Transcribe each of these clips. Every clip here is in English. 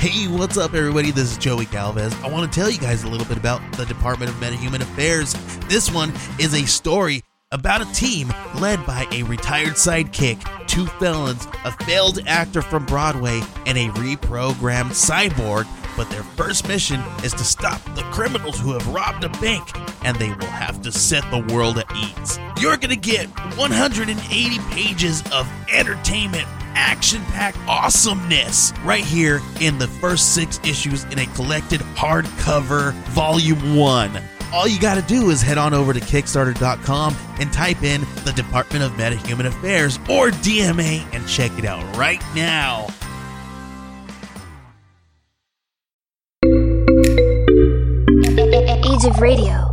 Hey, what's up, everybody? This is Joey Galvez. I want to tell you guys a little bit about the Department of Meta-Human Affairs. This one is a story about a team led by a retired sidekick, 2 felons, a failed actor from Broadway, and a reprogrammed cyborg. But their first mission is to stop the criminals who have robbed a bank, and they will have to set the world at ease. You're going to get 180 pages of entertainment, action-packed awesomeness right here in the first 6 issues in a collected hardcover volume 1. All you gotta do is head on over to Kickstarter.com and type in the Department of Meta-Human Affairs or DMA and check it out right now. Age of Radio.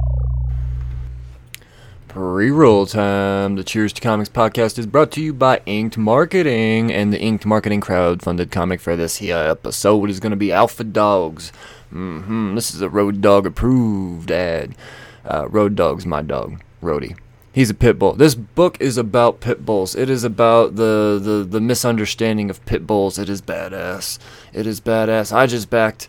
Pre-roll time. The Cheers to Comics podcast is brought to you by Inked Marketing, and the Inked Marketing crowd-funded comic for this here episode is going to be Alpha Dogs. This is a Road Dog approved ad. Road Dog's my dog, Rhodey. He's a pit bull. This book is about pit bulls. It is about the misunderstanding of pit bulls. It is badass. It is badass. I just backed.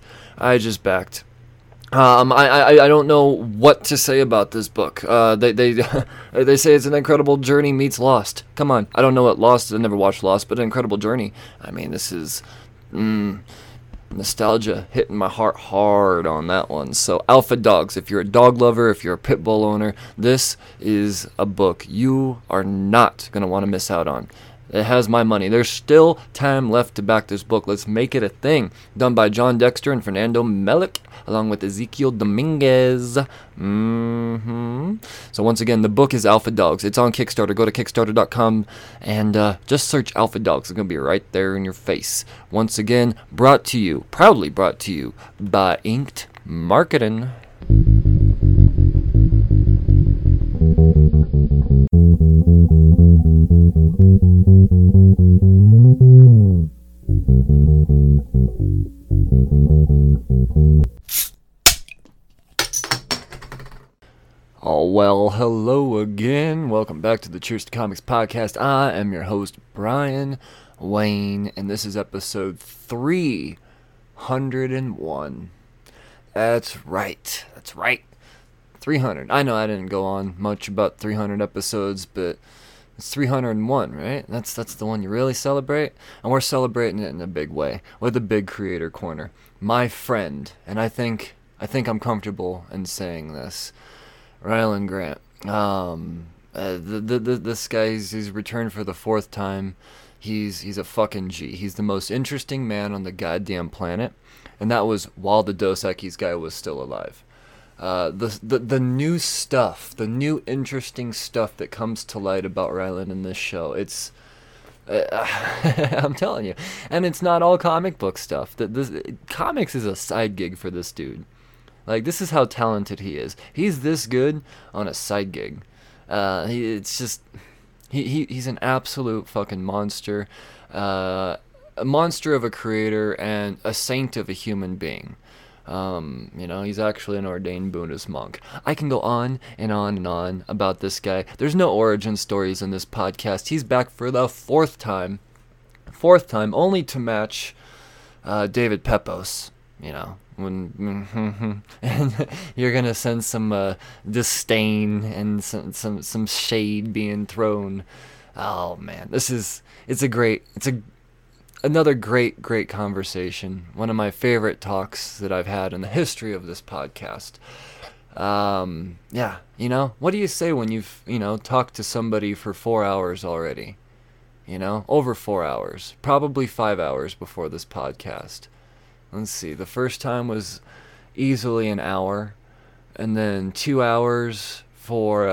I don't know what to say about this book. They say it's an incredible journey meets Lost. Come on, I don't know what Lost. I never watched Lost, but an incredible journey. I mean, this is nostalgia hitting my heart hard on that one. So, Alpha Dogs. If you're a dog lover, if you're a pit bull owner, this is a book you are not gonna want to miss out on. It has my money. There's still time left to back this book. Let's make it a thing. Done by John Dexter and Fernando Melick, along with Ezekiel Dominguez. So once again, the book is Alpha Dogs. It's on Kickstarter. Go to Kickstarter.com and just search Alpha Dogs. It's going to be right there in your face. Once again, proudly brought to you by Inked Marketing. Oh, well, hello again. Welcome back to the Cheers to Comics podcast. I am your host, Brian Wayne, and this is episode 301. That's right. 300. I know I didn't go on much about 300 episodes, but it's 301, right? That's the one you really celebrate, and we're celebrating it in a big way with a big creator corner. My friend, and I think I'm comfortable in saying this, Rylan Grant. This guy, he's returned for the 4th time. He's a fucking G. He's the most interesting man on the goddamn planet, and that was while the Dos Equis guy was still alive. The new stuff, the new interesting stuff that comes to light about Rylan in this show, it's I'm telling you, and it's not all comic book stuff. Comics is a side gig for this dude. Like, this is how talented he is. He's this good on a side gig. He's an absolute fucking monster. A monster of a creator and a saint of a human being. He's actually an ordained Buddhist monk. I can go on and on and on about this guy. There's no origin stories in this podcast. He's back for the 4th time. 4th time, only to match David Pepos, and you're gonna sense some disdain and some shade being thrown. Oh man, it's another great conversation. One of my favorite talks that I've had in the history of this podcast. What do you say when you've talked to somebody for 4 hours already? Over 4 hours, probably 5 hours before this podcast. Let's see, the first time was easily an hour, and then 2 hours for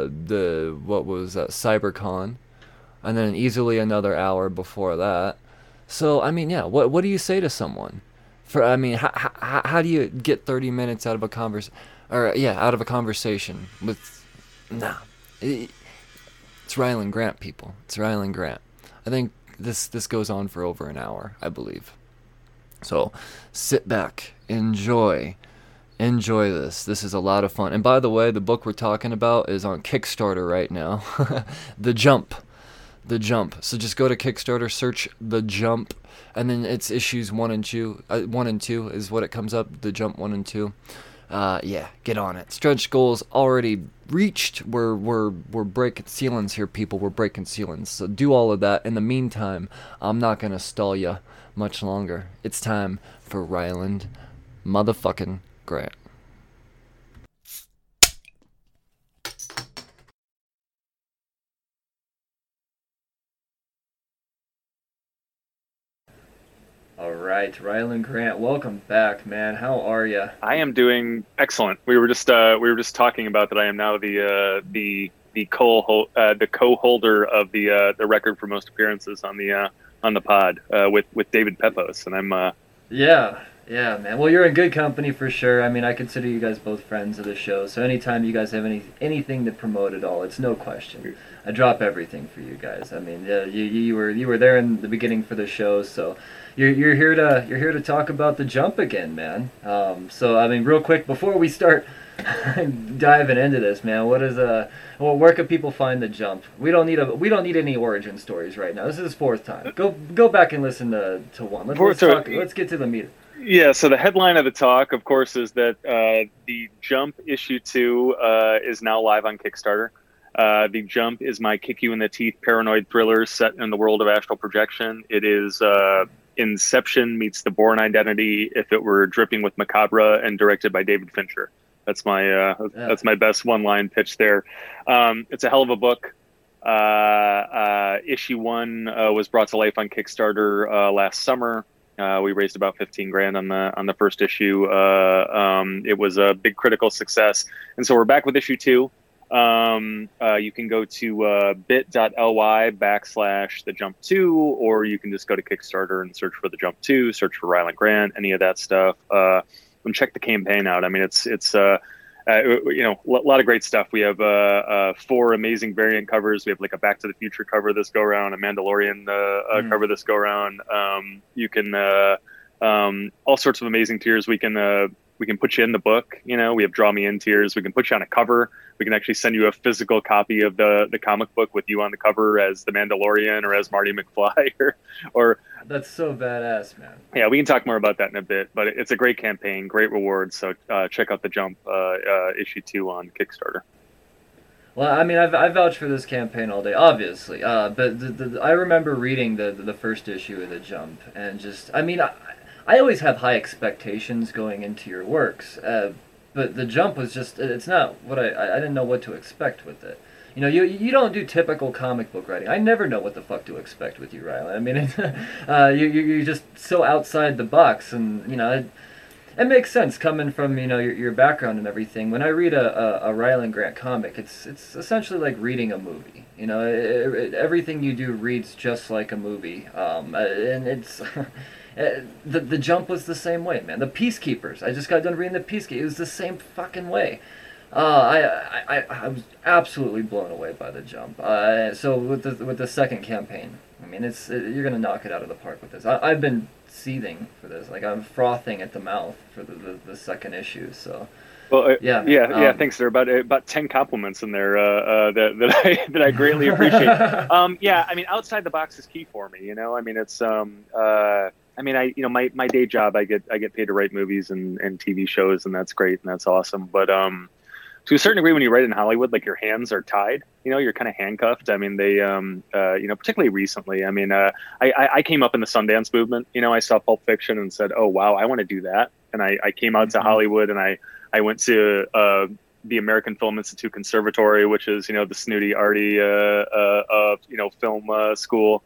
CyberCon, and then easily another hour before that. So, what do you say to someone? How do you get 30 minutes out of a conversation with, it's Rylan Grant, people. It's Rylan Grant. I think this goes on for over an hour, I believe. So, sit back, enjoy this. This is a lot of fun. And by the way, the book we're talking about is on Kickstarter right now. The Jump. The Jump. So just go to Kickstarter, search The Jump, and then it's issues 1 and 2. 1 and 2 is what it comes up. The Jump 1 and 2. Yeah, get on it. Stretch goals already reached. We're breaking ceilings here, people. We're breaking ceilings. So do all of that. In the meantime, I'm not gonna stall you much longer. It's time for Ryland motherfucking Grant. All right, Ryland Grant, welcome back, man. How are you? I am doing excellent. We were just talking about that. I am now the co-holder of the record for most appearances on the pod with David Pepos, and I'm Yeah, man. Well, you're in good company for sure. I mean, I consider you guys both friends of the show. So anytime you guys have anything to promote at all, it's no question. I drop everything for you guys. I mean, you were there in the beginning for the show, so you're here to talk about The Jump again, man. So I mean, real quick before we start diving into this, man, where can people find The Jump? We don't need any origin stories right now. This is his fourth time. Go back and listen to one. Let's get to the meat. Yeah, so the headline of the talk, of course, is that The Jump issue 2 is now live on Kickstarter. The Jump is my kick-you-in-the-teeth paranoid thriller set in the world of astral projection. It is Inception meets The Bourne Identity if it were dripping with macabre and directed by David Fincher. That's my best one-line pitch there. It's a hell of a book. Issue 1 was brought to life on Kickstarter last summer. We raised about $15,000 on the first issue. It was a big critical success, and so we're back with issue 2. You can go to bit.ly/The Jump 2, or you can just go to Kickstarter and search for The Jump 2, search for Ryland Grant, any of that stuff, and check the campaign out. I mean, it's a lot of great stuff. We have 4 amazing variant covers. We have like a Back to the Future cover this go around, a Mandalorian cover this go around. You can all sorts of amazing tiers. We can put you in the book. We have Draw Me In tiers. We can put you on a cover. We can actually send you a physical copy of the comic book with you on the cover as the Mandalorian or as Marty McFly or That's so badass, man. Yeah, we can talk more about that in a bit, but it's a great campaign, great rewards. So check out The Jump issue 2 on Kickstarter. Well, I mean, I vouch for this campaign all day, obviously. But I remember reading the first issue of The Jump, and just, I mean, I always have high expectations going into your works, but The Jump was just, it's not what I didn't know what to expect with it. You don't do typical comic book writing. I never know what the fuck to expect with you, Riley. I mean, you're just so outside the box, and it makes sense coming from your background and everything. When I read a Ryland Grant comic, it's essentially like reading a movie. Everything you do reads just like a movie, and it's. The Jump was the same way, man. The Peacekeepers. I just got done reading the Peacekeepers. It was the same fucking way. I was absolutely blown away by The Jump. So with the second campaign, I mean, you're gonna knock it out of the park with this. I've been seething for this. Like, I'm frothing at the mouth for the second issue. So. Well, yeah. Thanks. There are about 10 compliments in there that I greatly appreciate. Yeah, I mean, outside the box is key for me. I mean, it's my day job, I get paid to write movies and TV shows, and that's great and that's awesome. But to a certain degree, when you write in Hollywood, like, your hands are tied. You're kind of handcuffed. I mean, they particularly recently. I mean, I came up in the Sundance movement. I saw Pulp Fiction and said, oh wow, I want to do that. And I came out to Hollywood, and I went to the American Film Institute Conservatory, which is the snooty, arty film school.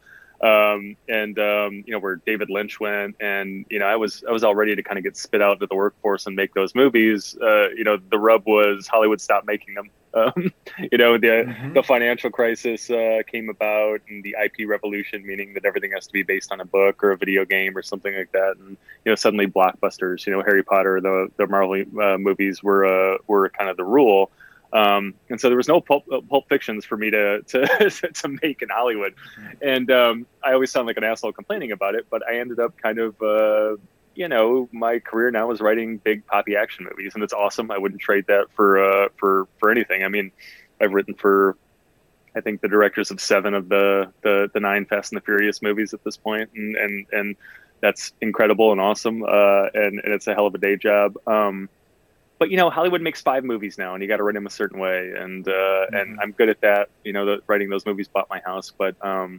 Where David Lynch went, and I was all ready to kind of get spit out into the workforce and make those movies. The rub was Hollywood stopped making them. The financial crisis came about, and the IP revolution, meaning that everything has to be based on a book or a video game or something like that. And suddenly blockbusters, Harry Potter, the Marvel movies were kind of the rule. And so there was no Pulp Fictions for me to make in Hollywood. And I always sound like an asshole complaining about it, but I ended up kind of, my career now is writing big poppy action movies, and it's awesome. I wouldn't trade that for anything. I mean, I've written for I think the directors of 7 of the 9 Fast and the Furious movies at this point, and that's incredible and awesome, and it's a hell of a day job. But Hollywood makes 5 movies now, and you got to write them a certain way, and I'm good at that. Writing those movies bought my house, but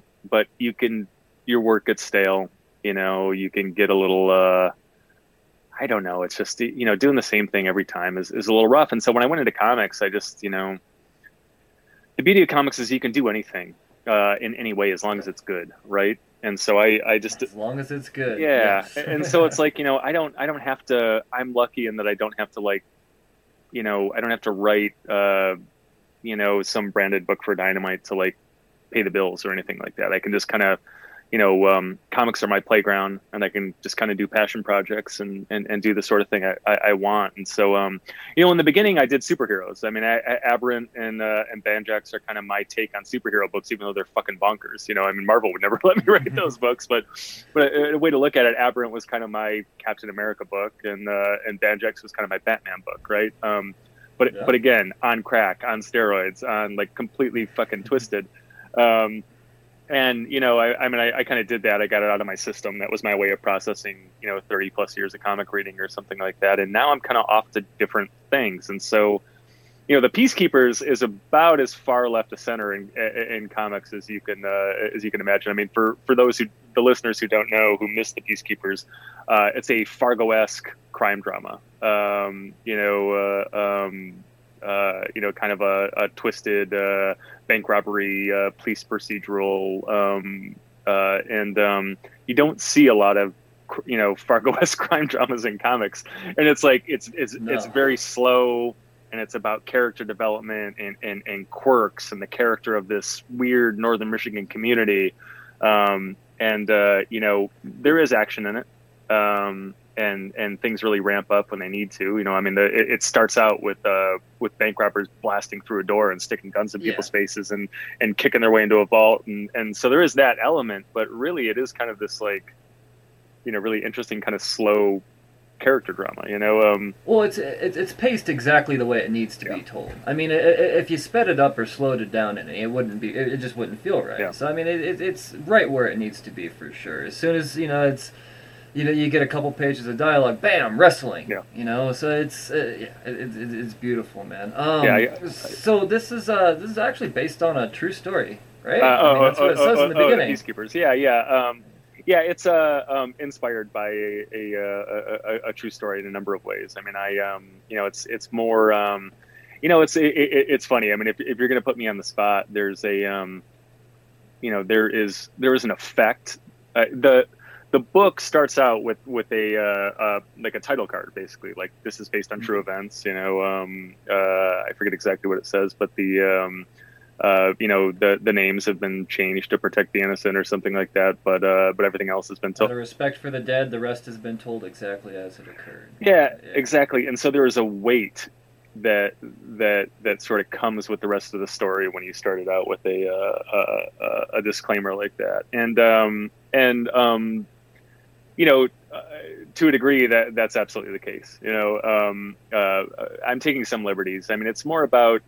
your work gets stale. You can get a little. I don't know. It's just doing the same thing every time is a little rough. And so when I went into comics, I just the beauty of comics is you can do anything in any way as long as it's good, right? And so I just as long as it's good. Yeah. And so it's like I don't have to. I'm lucky in that I don't have to I don't have to write some branded book for Dynamite to pay the bills or anything like that. I can just kind of comics are my playground, and I can just kind of do passion projects and do the sort of thing I want. And so, in the beginning I did superheroes. I mean, Aberrant and Banjax are kind of my take on superhero books, even though they're fucking bonkers. I mean, Marvel would never let me write those books, but a way to look at it, Aberrant was kind of my Captain America book, and Banjax was kind of my Batman book, right? But again, on crack, on steroids, on completely fucking twisted. And, I kind of did that. I got it out of my system. That was my way of processing, 30 plus years of comic reading or something like that. And now I'm kind of off to different things. And so, the Peacekeepers is about as far left of center in comics as you can imagine. I mean, for the listeners who don't know, who missed the Peacekeepers, it's a Fargo-esque crime drama. Kind of a twisted bank robbery, police procedural, and you don't see a lot of Fargo-esque crime dramas in comics, and it's very slow, and it's about character development and quirks and the character of this weird Northern Michigan community, and there is action in it. And things really ramp up when they need to. It starts out with bank robbers blasting through a door and sticking guns in people's faces and kicking their way into a vault, and so there is that element. But really, it is kind of this really interesting kind of slow character drama. Well, it's paced exactly the way it needs to be told. I mean, if you sped it up or slowed it down, it just wouldn't feel right. Yeah. So I mean, it's right where it needs to be for sure. As soon as it's. You get a couple pages of dialogue, bam, wrestling. Yeah. So it's beautiful, man. So this is actually based on a true story, right? That's what it says in the beginning. The Peacekeepers. Yeah. It's inspired by a true story in a number of ways. I mean, it's more, it's funny. I mean, if you're gonna put me on the spot, there's there is an effect. The book starts out with a title card, basically, this is based on true events. I forget exactly what it says, but the names have been changed to protect the innocent or something like that. But everything else has been told. Out of respect for the dead, the rest has been told exactly as it occurred. Yeah, exactly. And so there is a weight that sort of comes with the rest of the story when you started out with a disclaimer like that, and to a degree that's absolutely the case. I'm taking some liberties. I mean, it's more about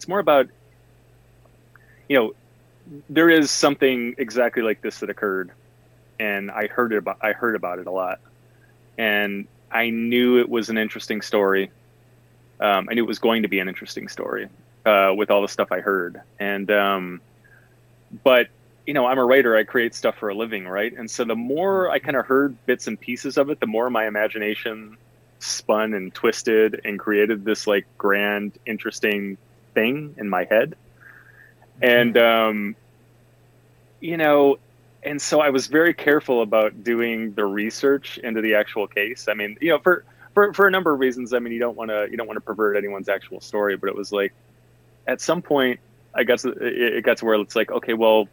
there is something exactly like this that occurred, and I heard about it a lot, and I knew it was an interesting story. I knew it was going to be an interesting story with all the stuff I heard, and but I'm a writer. I create stuff for a living, right? And so the more I kind of heard bits and pieces of it, the more my imagination spun and twisted and created this grand, interesting thing in my head. And and so I was very careful about doing the research into the actual case. I mean, for a number of reasons. I mean, you don't want to pervert anyone's actual story, but it was at some point, I guess it got to where it's okay, well,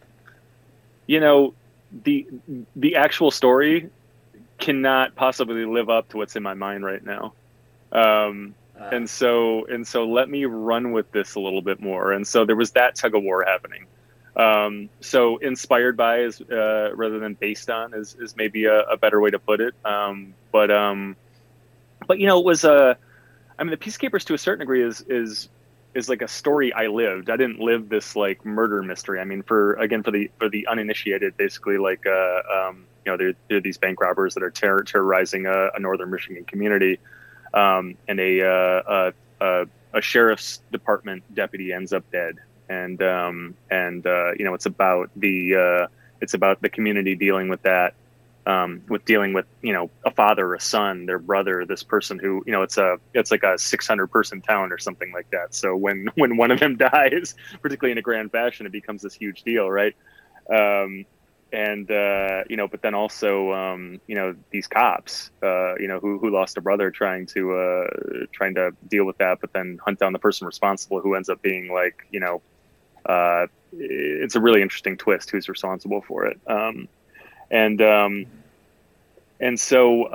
the actual story cannot possibly live up to what's in my mind right now. And so let me run with this a little bit more. And so there was that tug of war happening. So inspired by is rather than based on is maybe a better way to put it. But it was the Peacekeepers to a certain degree is like a story I lived. I didn't live this like murder mystery. I mean, for the uninitiated, basically like there are these bank robbers that are terrorizing a northern Michigan community, and a sheriff's department deputy ends up dead, and it's about the community dealing with that. With dealing with a father, a son, their brother, this person who it's like a 600 person town or something like that. So when one of them dies, particularly in a grand fashion, it becomes this huge deal, right? But then also these cops who lost a brother trying to deal with that, but then hunt down the person responsible, who ends up being like it's a really interesting twist who's responsible for it. And so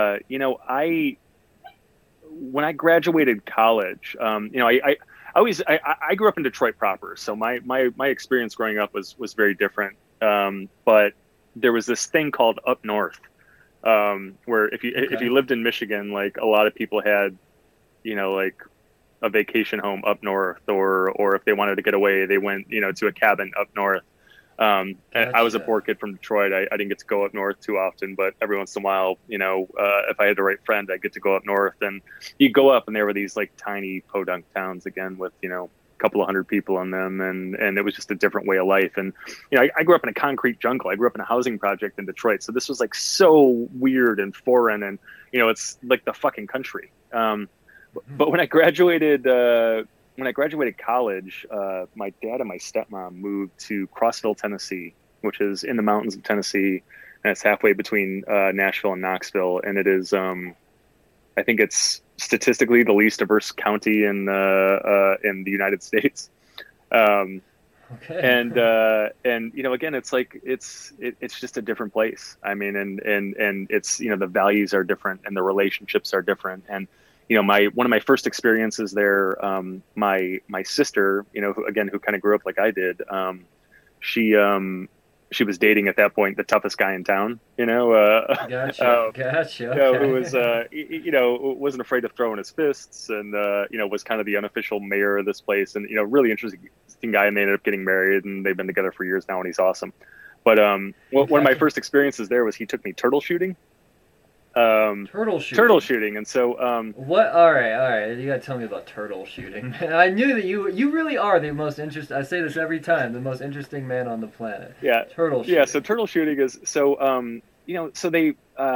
when I graduated college, I grew up in Detroit proper, so my experience growing up was very different. But there was this thing called Up North, where if you lived in Michigan, like a lot of people had, like a vacation home up north, or if they wanted to get away, they went to a cabin up north. Gotcha. I was a poor kid from Detroit. I didn't get to go up north too often, but every once in a while, if I had the right friend, I'd get to go up north. And you go up, and there were these like tiny podunk towns again with a couple of hundred people in them, and it was just a different way of life. And I grew up in a concrete jungle. I grew up in a housing project in Detroit, so this was like so weird and foreign, and it's like the fucking country. But when I graduated college, my dad and my stepmom moved to Crossville, Tennessee, which is in the mountains of Tennessee, and it's halfway between Nashville and Knoxville. And it is, I think it's statistically the least diverse county in the United States. Okay. And again, it's like it's just a different place. I mean, and it's the values are different and the relationships are different. And one of my first experiences there, my sister, who kind of grew up like I did, she was dating at that point the toughest guy in town, Gotcha. Okay. Who was, wasn't afraid of throwing his fists, and was kind of the unofficial mayor of this place, and really interesting guy. And they ended up getting married, and they've been together for years now, and he's awesome. But one of my first experiences there was he took me turtle shooting. Turtle shooting. And so what all right, you gotta tell me about turtle shooting. I knew that you really are the most interesting. I say this every time, the most interesting man on the planet. Turtle shooting. So turtle shooting is so they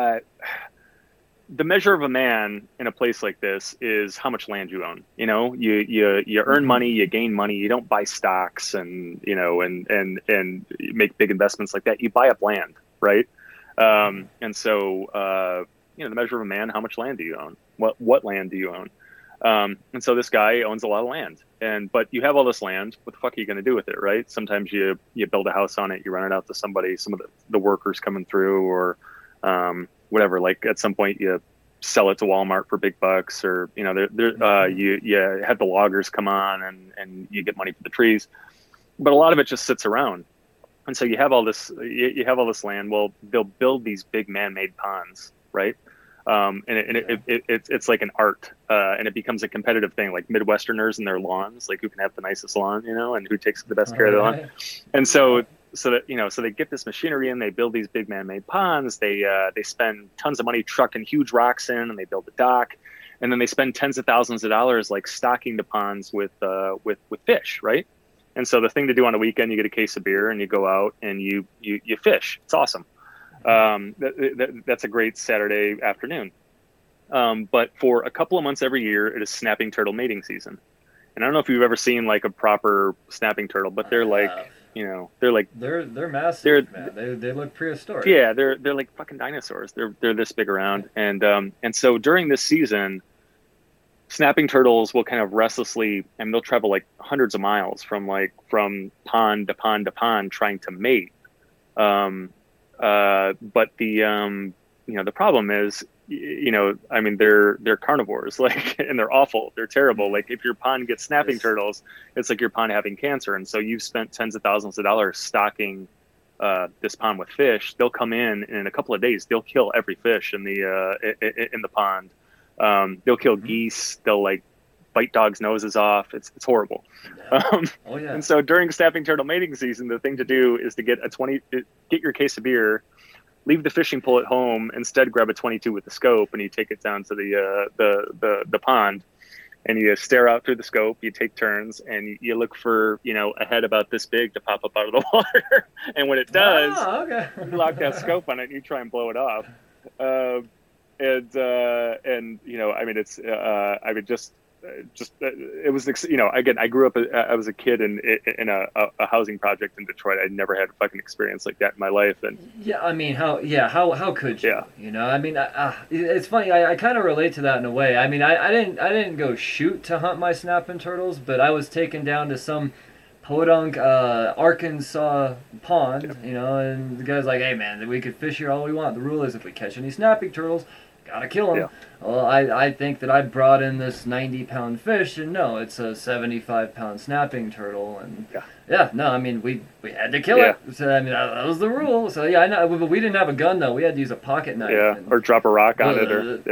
the measure of a man in a place like this is how much land you own. You earn money, you gain money, you don't buy stocks and and make big investments like that. You buy up land, right? And so, the measure of a man, how much land do you own? What land do you own? And so this guy owns a lot of land, but you have all this land. What the fuck are you going to do with it? Right. Sometimes you build a house on it, you rent it out to somebody, some of the workers coming through, or, whatever. Like at some point you sell it to Walmart for big bucks, or, you have the loggers come on and you get money for the trees, but a lot of it just sits around. And so you have all this land. Well, they'll build these big man-made ponds, right? It's like an art, and it becomes a competitive thing, like Midwesterners and their lawns, like who can have the nicest lawn, and who takes the best care of the lawn. And so they get this machinery in, they build these big man-made ponds. They spend tons of money trucking huge rocks in, and they build a dock, and then they spend tens of thousands of dollars like stocking the ponds with fish, right? And so the thing to do on a weekend, you get a case of beer and you go out and you fish. It's awesome. That's a great Saturday afternoon. But for a couple of months every year, it is snapping turtle mating season. And I don't know if you've ever seen like a proper snapping turtle, but they're like, they're massive, man. They look prehistoric. Yeah, they're like fucking dinosaurs. They're this big around. And so during this season, snapping turtles will kind of restlessly, and they'll travel like hundreds of miles from pond to pond to pond trying to mate. But the problem is, they're carnivores, and they're awful. They're terrible. Like if your pond gets snapping turtles, it's like your pond having cancer. And so you've spent tens of thousands of dollars stocking this pond with fish. They'll come in a couple of days, they'll kill every fish in the pond. They'll kill geese. They'll bite dogs' noses off. It's horrible. Oh yeah. And so during snapping turtle mating season, the thing to do is to get your case of beer, leave the fishing pole at home, instead grab a 22 with the scope, and you take it down to the pond, and you stare out through the scope. You take turns, and you look for a head about this big to pop up out of the water. And when it does, you lock that scope on it, and you try and blow it off. It's it was again, I grew up, I was a kid in a housing project in Detroit. I'd never had a fucking experience like that in my life. And yeah, I mean, how could you? Yeah. I mean, it's funny. I kind of relate to that in a way. I mean, I didn't go shoot to hunt my snapping turtles, but I was taken down to some podunk Arkansas pond, and the guy's like, "Hey man, we could fish here all we want. The rule is if we catch any snapping turtles, gotta kill them." Yeah. Well, I think that I brought in this 90-pound fish, and no, it's a 75-pound snapping turtle, and I mean, we had to kill it. So I mean, that was the rule. So yeah, I know, but we didn't have a gun though. We had to use a pocket knife. Yeah, or drop a rock on it, or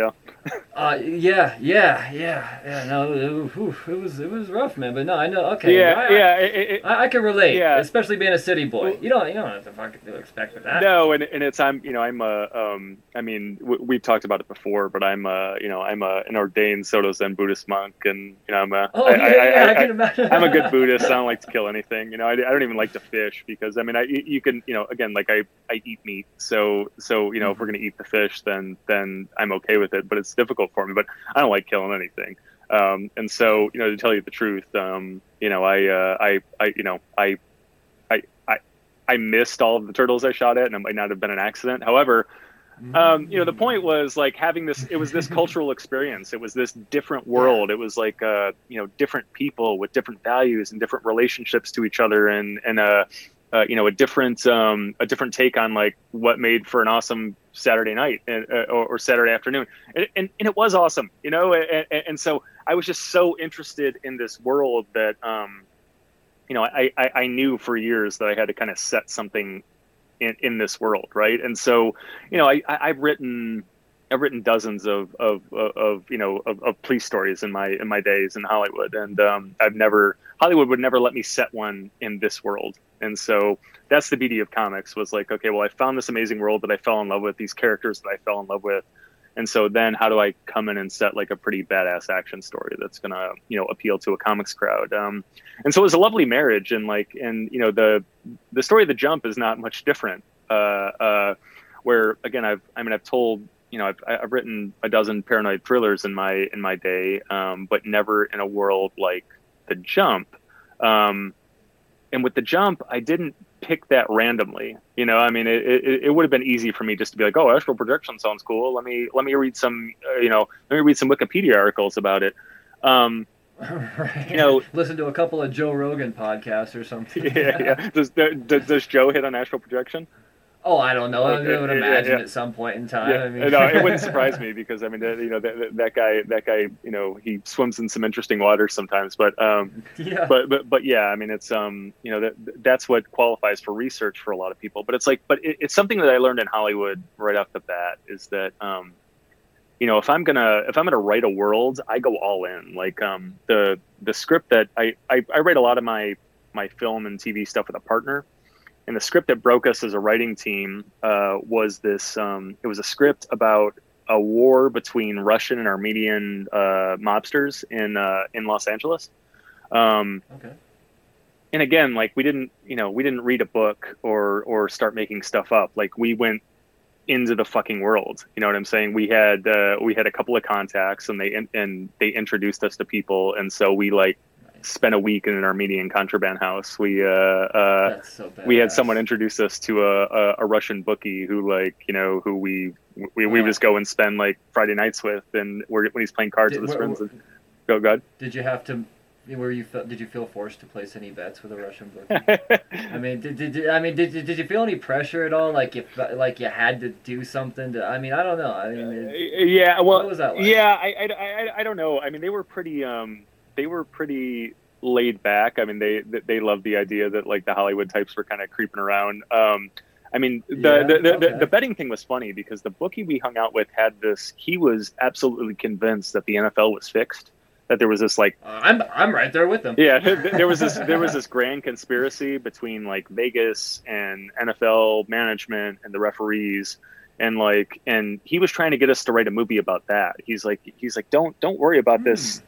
No, it was rough, man. But no, I know. Okay. I can relate. Yeah. Especially being a city boy. You don't have to fucking expect that. No, and it's I mean, we've talked about it before, but I'm an ordained Soto Zen Buddhist monk, and I can imagine. I'm a good Buddhist. I don't like to kill anything. I don't even like to fish, because I mean, you can again, like I eat meat, so if we're gonna eat the fish, then I'm okay with it. But it's difficult for me. But I don't like killing anything. And so to tell you the truth, I missed all of the turtles I shot at, and it might not have been an accident. However, the point was like having this. It was this cultural experience. It was this different world. It was like different people with different values and different relationships to each other, and a different take on like what made for an awesome Saturday night or Saturday afternoon, and it was awesome, and so I was just so interested in this world that I knew for years that I had to kind of set something in this world, right? And so I've written dozens of police stories in my days in Hollywood, and Hollywood would never let me set one in this world. And so that's the beauty of comics, was like, okay, well, I found this amazing world that I fell in love with, these characters that I fell in love with, and so then how do I come in and set like a pretty badass action story that's gonna appeal to a comics crowd? And so it was a lovely marriage, and the story of The Jump is not much different. Where again, I've told. I've written a dozen paranoid thrillers in my day, but never in a world like The Jump. And with The Jump, I didn't pick that randomly. I mean, it would have been easy for me just to be like, oh, astral projection sounds cool. Let me read some, some Wikipedia articles about it. Right. Listen to a couple of Joe Rogan podcasts or something. Yeah. Does Joe hit on astral projection? Oh, I don't know. Okay. I would imagine at some point in time. Yeah. I mean, No, it wouldn't surprise me, because I mean, that guy, he swims in some interesting waters sometimes. But but yeah, I mean, it's that's what qualifies for research for a lot of people. But it's something that I learned in Hollywood right off the bat, is that if I'm gonna write a world, I go all in. Like the script that I write a lot of my film and TV stuff with a partner. And the script that broke us as a writing team was this. It was a script about a war between Russian and Armenian mobsters in Los Angeles. Okay. And again, like we didn't read a book or start making stuff up. Like we went into the fucking world. You know what I'm saying? We had a couple of contacts, and they introduced us to people, and so we spent a week in an Armenian contraband house. We had someone introduce us to a Russian bookie who we would just go and spend like Friday nights with, and when he's playing cards with his friends. Go ahead. Did you have to? Did you feel forced to place any bets with a Russian bookie? I mean, did you feel any pressure at all? Like you had to do something to? I mean, I don't know. I mean, yeah. Well, what was that like? Yeah, I don't know. I mean, they were pretty laid back. I mean, they loved the idea that like the Hollywood types were kind of creeping around. I mean, the betting thing was funny, because the bookie we hung out with had this. He was absolutely convinced that the NFL was fixed, that there was this like I'm right there with them. Yeah, there was this grand conspiracy between like Vegas and NFL management and the referees, and he was trying to get us to write a movie about that. He's like don't worry about this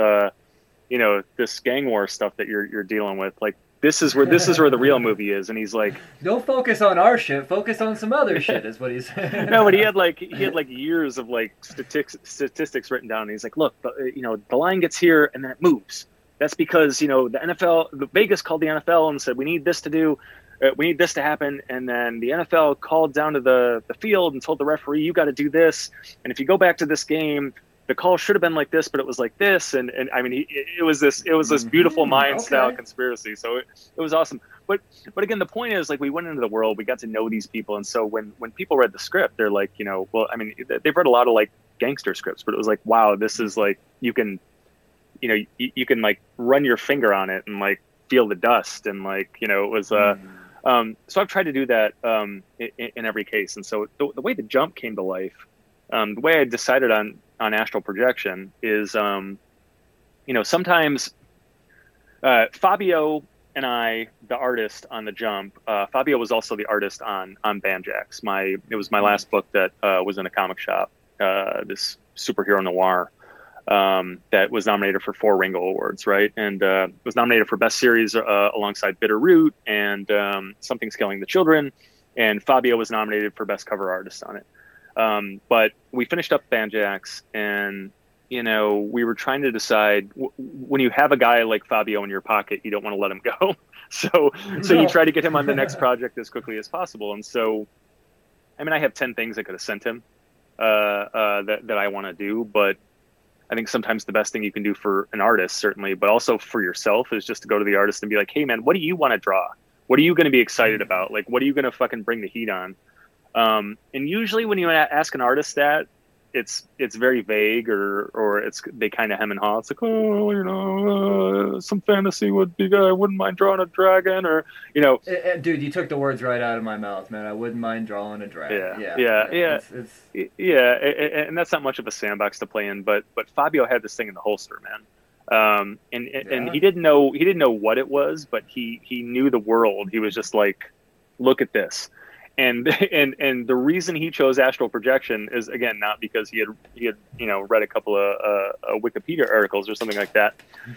this gang war stuff that you're dealing with. Like this is where the real movie is. And he's like, don't focus on our shit, focus on some other shit is what he said. No, but he had like years of like statistics written down. And he's like, look, the line gets here and then it moves. That's because the NFL, Vegas called the NFL and said we need this to happen, and then the NFL called down to the field and told the referee, you got to do this, and if you go back to this game, the call should have been like this, but it was like this, and I mean, it was this beautiful mind style conspiracy. So it was awesome. But again, the point is, like, we went into the world, we got to know these people, and so when people read the script, they're like, well, I mean, they've read a lot of like gangster scripts, but it was like, wow, this is like you can like run your finger on it and like feel the dust, and like it was so I've tried to do that in every case, and so the way the jump came to life, the way I decided on astral projection is, sometimes Fabio and I, the artist on the jump, Fabio was also the artist on Banjax. It was my last book that was in a comic shop, this superhero noir that was nominated for 4 Ringo Awards, right? And was nominated for Best Series alongside Bitterroot and Something's Killing the Children, and Fabio was nominated for Best Cover Artist on it. But we finished up Banjax, and we were trying to decide, when you have a guy like Fabio in your pocket, you don't want to let him go. So you try to get him on the next project as quickly as possible. And so, I mean, I have 10 things I could have sent him that I want to do, but I think sometimes the best thing you can do for an artist, certainly, but also for yourself, is just to go to the artist and be like, hey man, what do you want to draw? What are you going to be excited about? Like, what are you going to fucking bring the heat on? And usually when you ask an artist that, it's very vague, or they kind of hem and haw. It's like, some fantasy would be good. I wouldn't mind drawing a dragon, or Dude, you took the words right out of my mouth, man. I wouldn't mind drawing a dragon. Yeah. And that's not much of a sandbox to play in, but Fabio had this thing in the holster, man. And he didn't know what it was, but he knew the world. He was just like, look at this. And the reason he chose astral projection is, again, not because he had read a couple of Wikipedia articles or something like that.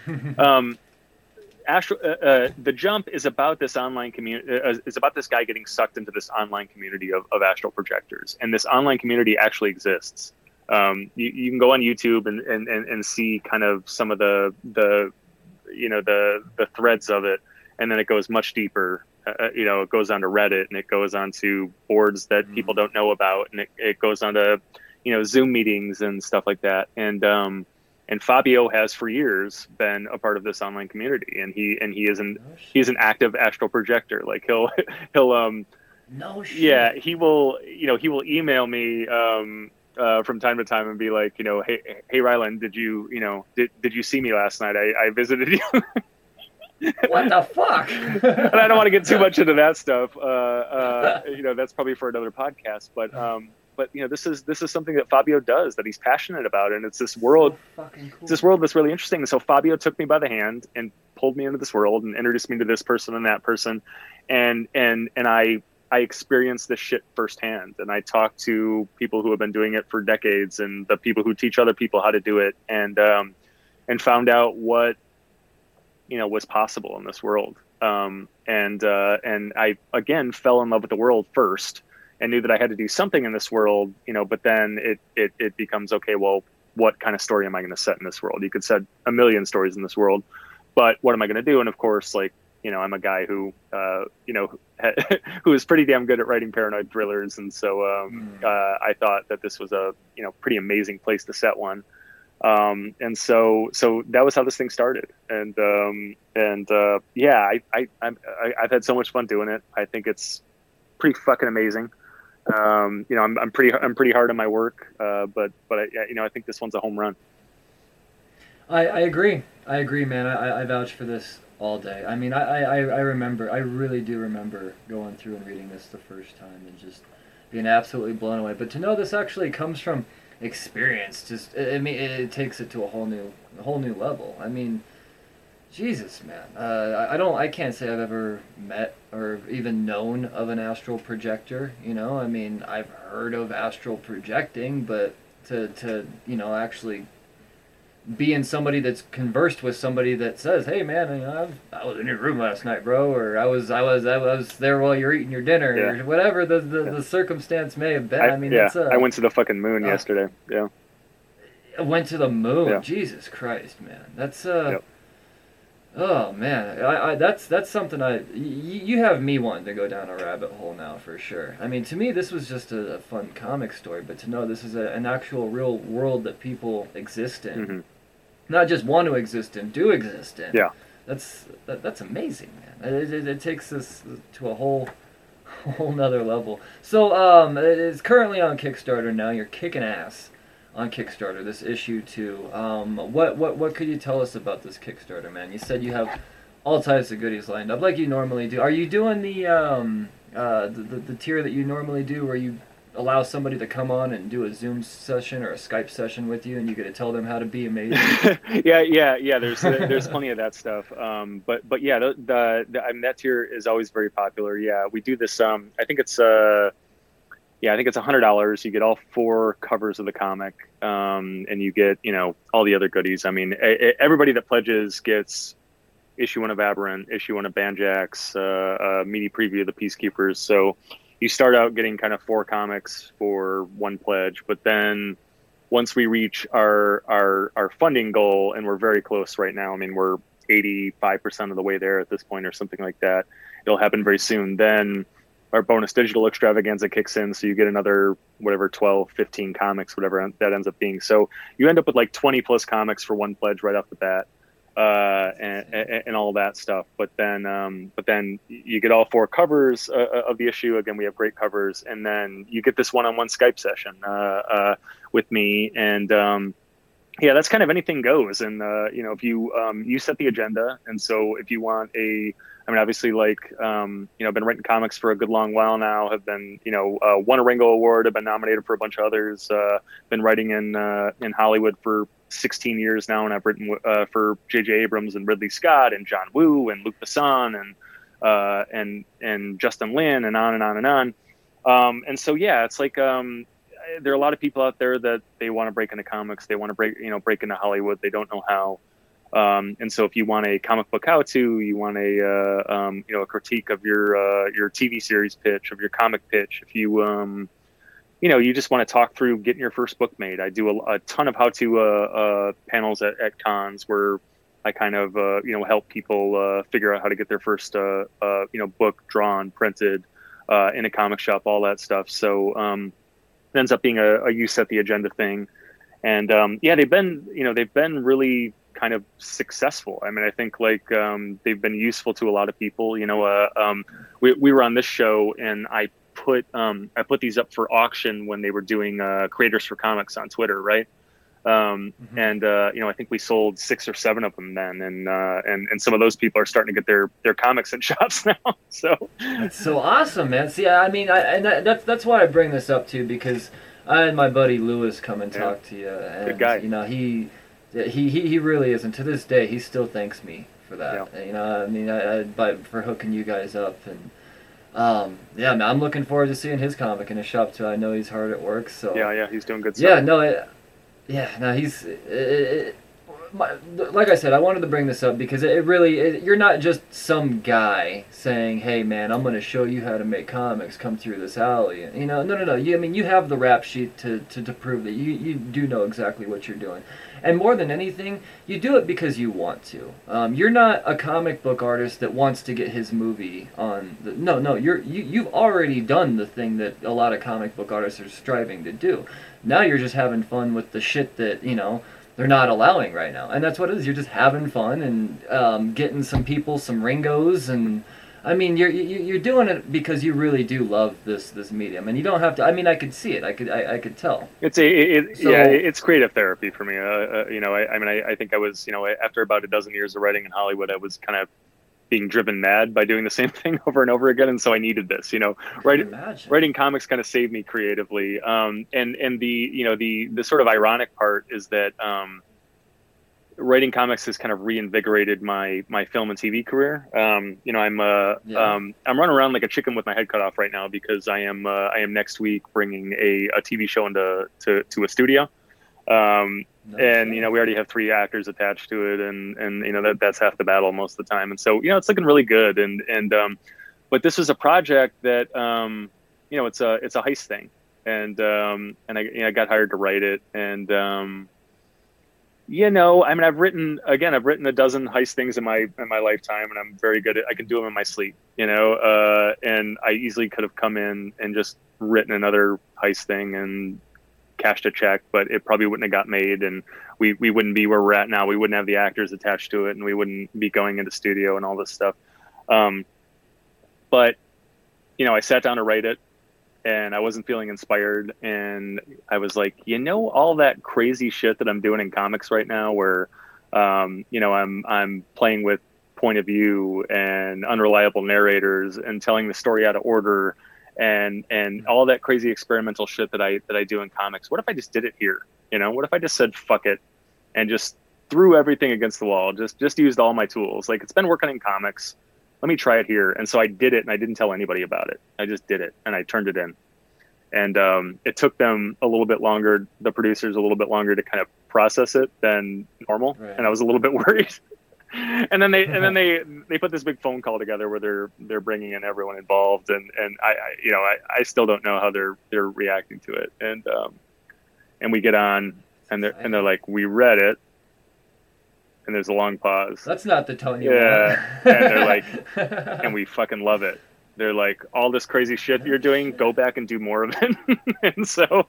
The jump is about this online community. Is about this guy getting sucked into this online community of astral projectors, and this online community actually exists. You can go on YouTube and see kind of some of the threads of it, and then it goes much deeper. It goes onto Reddit, and it goes onto boards that people don't know about, and it goes onto Zoom meetings and stuff like that. And Fabio has for years been a part of this online community, and he's an active astral projector. Like he'll no shit. Yeah, he will email me from time to time and be like, hey Rylan, did you see me last night? I visited you. What the fuck? And I don't want to get too much into that stuff. That's probably for another podcast. But this is something that Fabio does, that he's passionate about, and it's this world. So fucking cool. It's this world that's really interesting. And so Fabio took me by the hand and pulled me into this world and introduced me to this person and that person, and I experienced this shit firsthand. And I talked to people who have been doing it for decades, and the people who teach other people how to do it, and found out what was possible in this world. And I, again, fell in love with the world first and knew that I had to do something in this world, but then it becomes, okay, well, what kind of story am I going to set in this world? You could set a million stories in this world, but what am I going to do? And of course, like, I'm a guy who, who is pretty damn good at writing paranoid thrillers. And so I thought that this was a, pretty amazing place to set one. And so that was how this thing started. And I've had so much fun doing it. I think it's pretty fucking amazing. I'm pretty hard on my work. But I think this one's a home run. I agree, man. I vouch for this all day. I mean, I really do remember going through and reading this the first time and just being absolutely blown away. But to know this actually comes from experience. Just, I mean, it takes it to a whole new level. I mean, Jesus, man. I can't say I've ever met or even known of an astral projector. You know, I mean, I've heard of astral projecting, but to actually being somebody that's conversed with somebody that says, "Hey, man, I was in your room last night, bro," or I was there while you're eating your dinner, or whatever the circumstance may have been. I went to the fucking moon yesterday. Yeah. I went to the moon. Yeah. Jesus Christ, man. That's Yep. Oh man, that's something you have me wanting to go down a rabbit hole now for sure. I mean, to me, this was just a fun comic story, but to know this is an actual real world that people exist in, mm-hmm. not just want to exist in, do exist in. Yeah, that's amazing, man. It takes us to a whole nother level. So it's currently on Kickstarter now. You're kicking ass on Kickstarter, this issue 2. What could you tell us about this Kickstarter, man? You said you have all types of goodies lined up like you normally do. Are you doing the tier that you normally do, where you allow somebody to come on and do a Zoom session or a Skype session with you, and you get to tell them how to be amazing? yeah. There's plenty of that stuff. But yeah, that tier is always very popular. Yeah, we do this. I think it's $100. You get all 4 covers of the comic, and you get, all the other goodies. I mean, everybody that pledges gets issue 1 of Aberrant, issue 1 of Banjax, a meaty preview of the Peacekeepers. So you start out getting kind of 4 comics for 1 pledge, but then once we reach our funding goal, and we're very close right now. I mean, we're 85% of the way there at this point, or something like that. It'll happen very soon. Then our bonus digital extravaganza kicks in, so you get another 12, 15 comics, whatever that ends up being. So you end up with like 20 plus comics for 1 pledge right off the bat, and all that stuff. But then you get all 4 covers of the issue. Again, we have great covers, and then you get this one-on-one Skype session with me, and that's kind of anything goes. And if you set the agenda, and so if you want obviously, I've been writing comics for a good long while now, have been, won a Ringo Award, have been nominated for a bunch of others, been writing in Hollywood for 16 years now, and I've written for J.J. Abrams and Ridley Scott and John Woo and Luc Besson and Justin Lin, and on and on and on. And so, it's like, there are a lot of people out there that they want to break into comics. They want to break into Hollywood. They don't know how. And so if you want a comic book how-to, you want a critique of your TV series pitch, of your comic pitch, if you you just want to talk through getting your first book made. I do a ton of how-to panels at cons, where I kind of help people figure out how to get their first book drawn, printed in a comic shop, all that stuff. So it ends up being a you set the agenda thing. And they've been really kind of successful. I mean, I think they've been useful to a lot of people. We were on this show, and I put these up for auction when they were doing Creators for Comics on Twitter, right? And I think we sold 6 or 7 of them then, and some of those people are starting to get their comics in shops now. So that's so awesome, man. See, I mean, that's why I bring this up too, because I had my buddy Lewis come and talk to you, and good guy. He really is, and to this day he still thanks me for that. For hooking you guys up, and man, I'm looking forward to seeing his comic in his shop too. I know he's hard at work, so he's doing good stuff. He's like I said, I wanted to bring this up because you're not just some guy saying, "Hey man, I'm going to show you how to make comics. Come through this alley." No. You have the rap sheet to prove that you do know exactly what you're doing, and more than anything, you do it because you want to. You're not a comic book artist that wants to get his movie on. You've already done the thing that a lot of comic book artists are striving to do. Now you're just having fun with the shit that they're not allowing right now, and that's what it is. You're just having fun and getting some people some Ringos, and I mean you're doing it because you really do love this medium, and you don't have to. I mean, I could see it. I could tell. It's creative therapy for me. I think I was after about a dozen years of writing in Hollywood, I was kind of being driven mad by doing the same thing over and over again. And so I needed this, writing comics kind of saved me creatively. And the sort of ironic part is that, writing comics has kind of reinvigorated my film and TV career. I'm running around like a chicken with my head cut off right now because I am next week bringing a TV show into a studio. And we already have 3 actors attached to it, and that's half the battle most of the time. And so it's looking really good. But this was a project that it's a heist thing, and I got hired to write it, and I've written a dozen heist things in my lifetime, and I'm very good at. I can do them in my sleep, and I easily could have come in and just written another heist thing and cashed a check, but it probably wouldn't have got made, and we wouldn't be where we're at now. We wouldn't have the actors attached to it, and we wouldn't be going into studio and all this stuff. But I sat down to write it, and I wasn't feeling inspired, and I was like, all that crazy shit that I'm doing in comics right now, where I'm playing with point of view and unreliable narrators and telling the story out of order, and all that crazy experimental shit that I do in comics. What if I just did it here? What if I just said fuck it and just threw everything against the wall, just used all my tools? Like, it's been working in comics, let me try it here. And so I did it, and I didn't tell anybody about it. I just did it, and I turned it in. And it took them a little bit longer, the producers a little bit longer to kind of process it than normal. Right. And I was a little bit worried. and then they put this big phone call together where they're bringing in everyone involved, and I still don't know how they're reacting to it. And we get on, and they're like, we read it. And there's a long pause. That's not the tone you want. And they're like, and we fucking love it. They're like, all this crazy shit you're doing, go back and do more of it. and so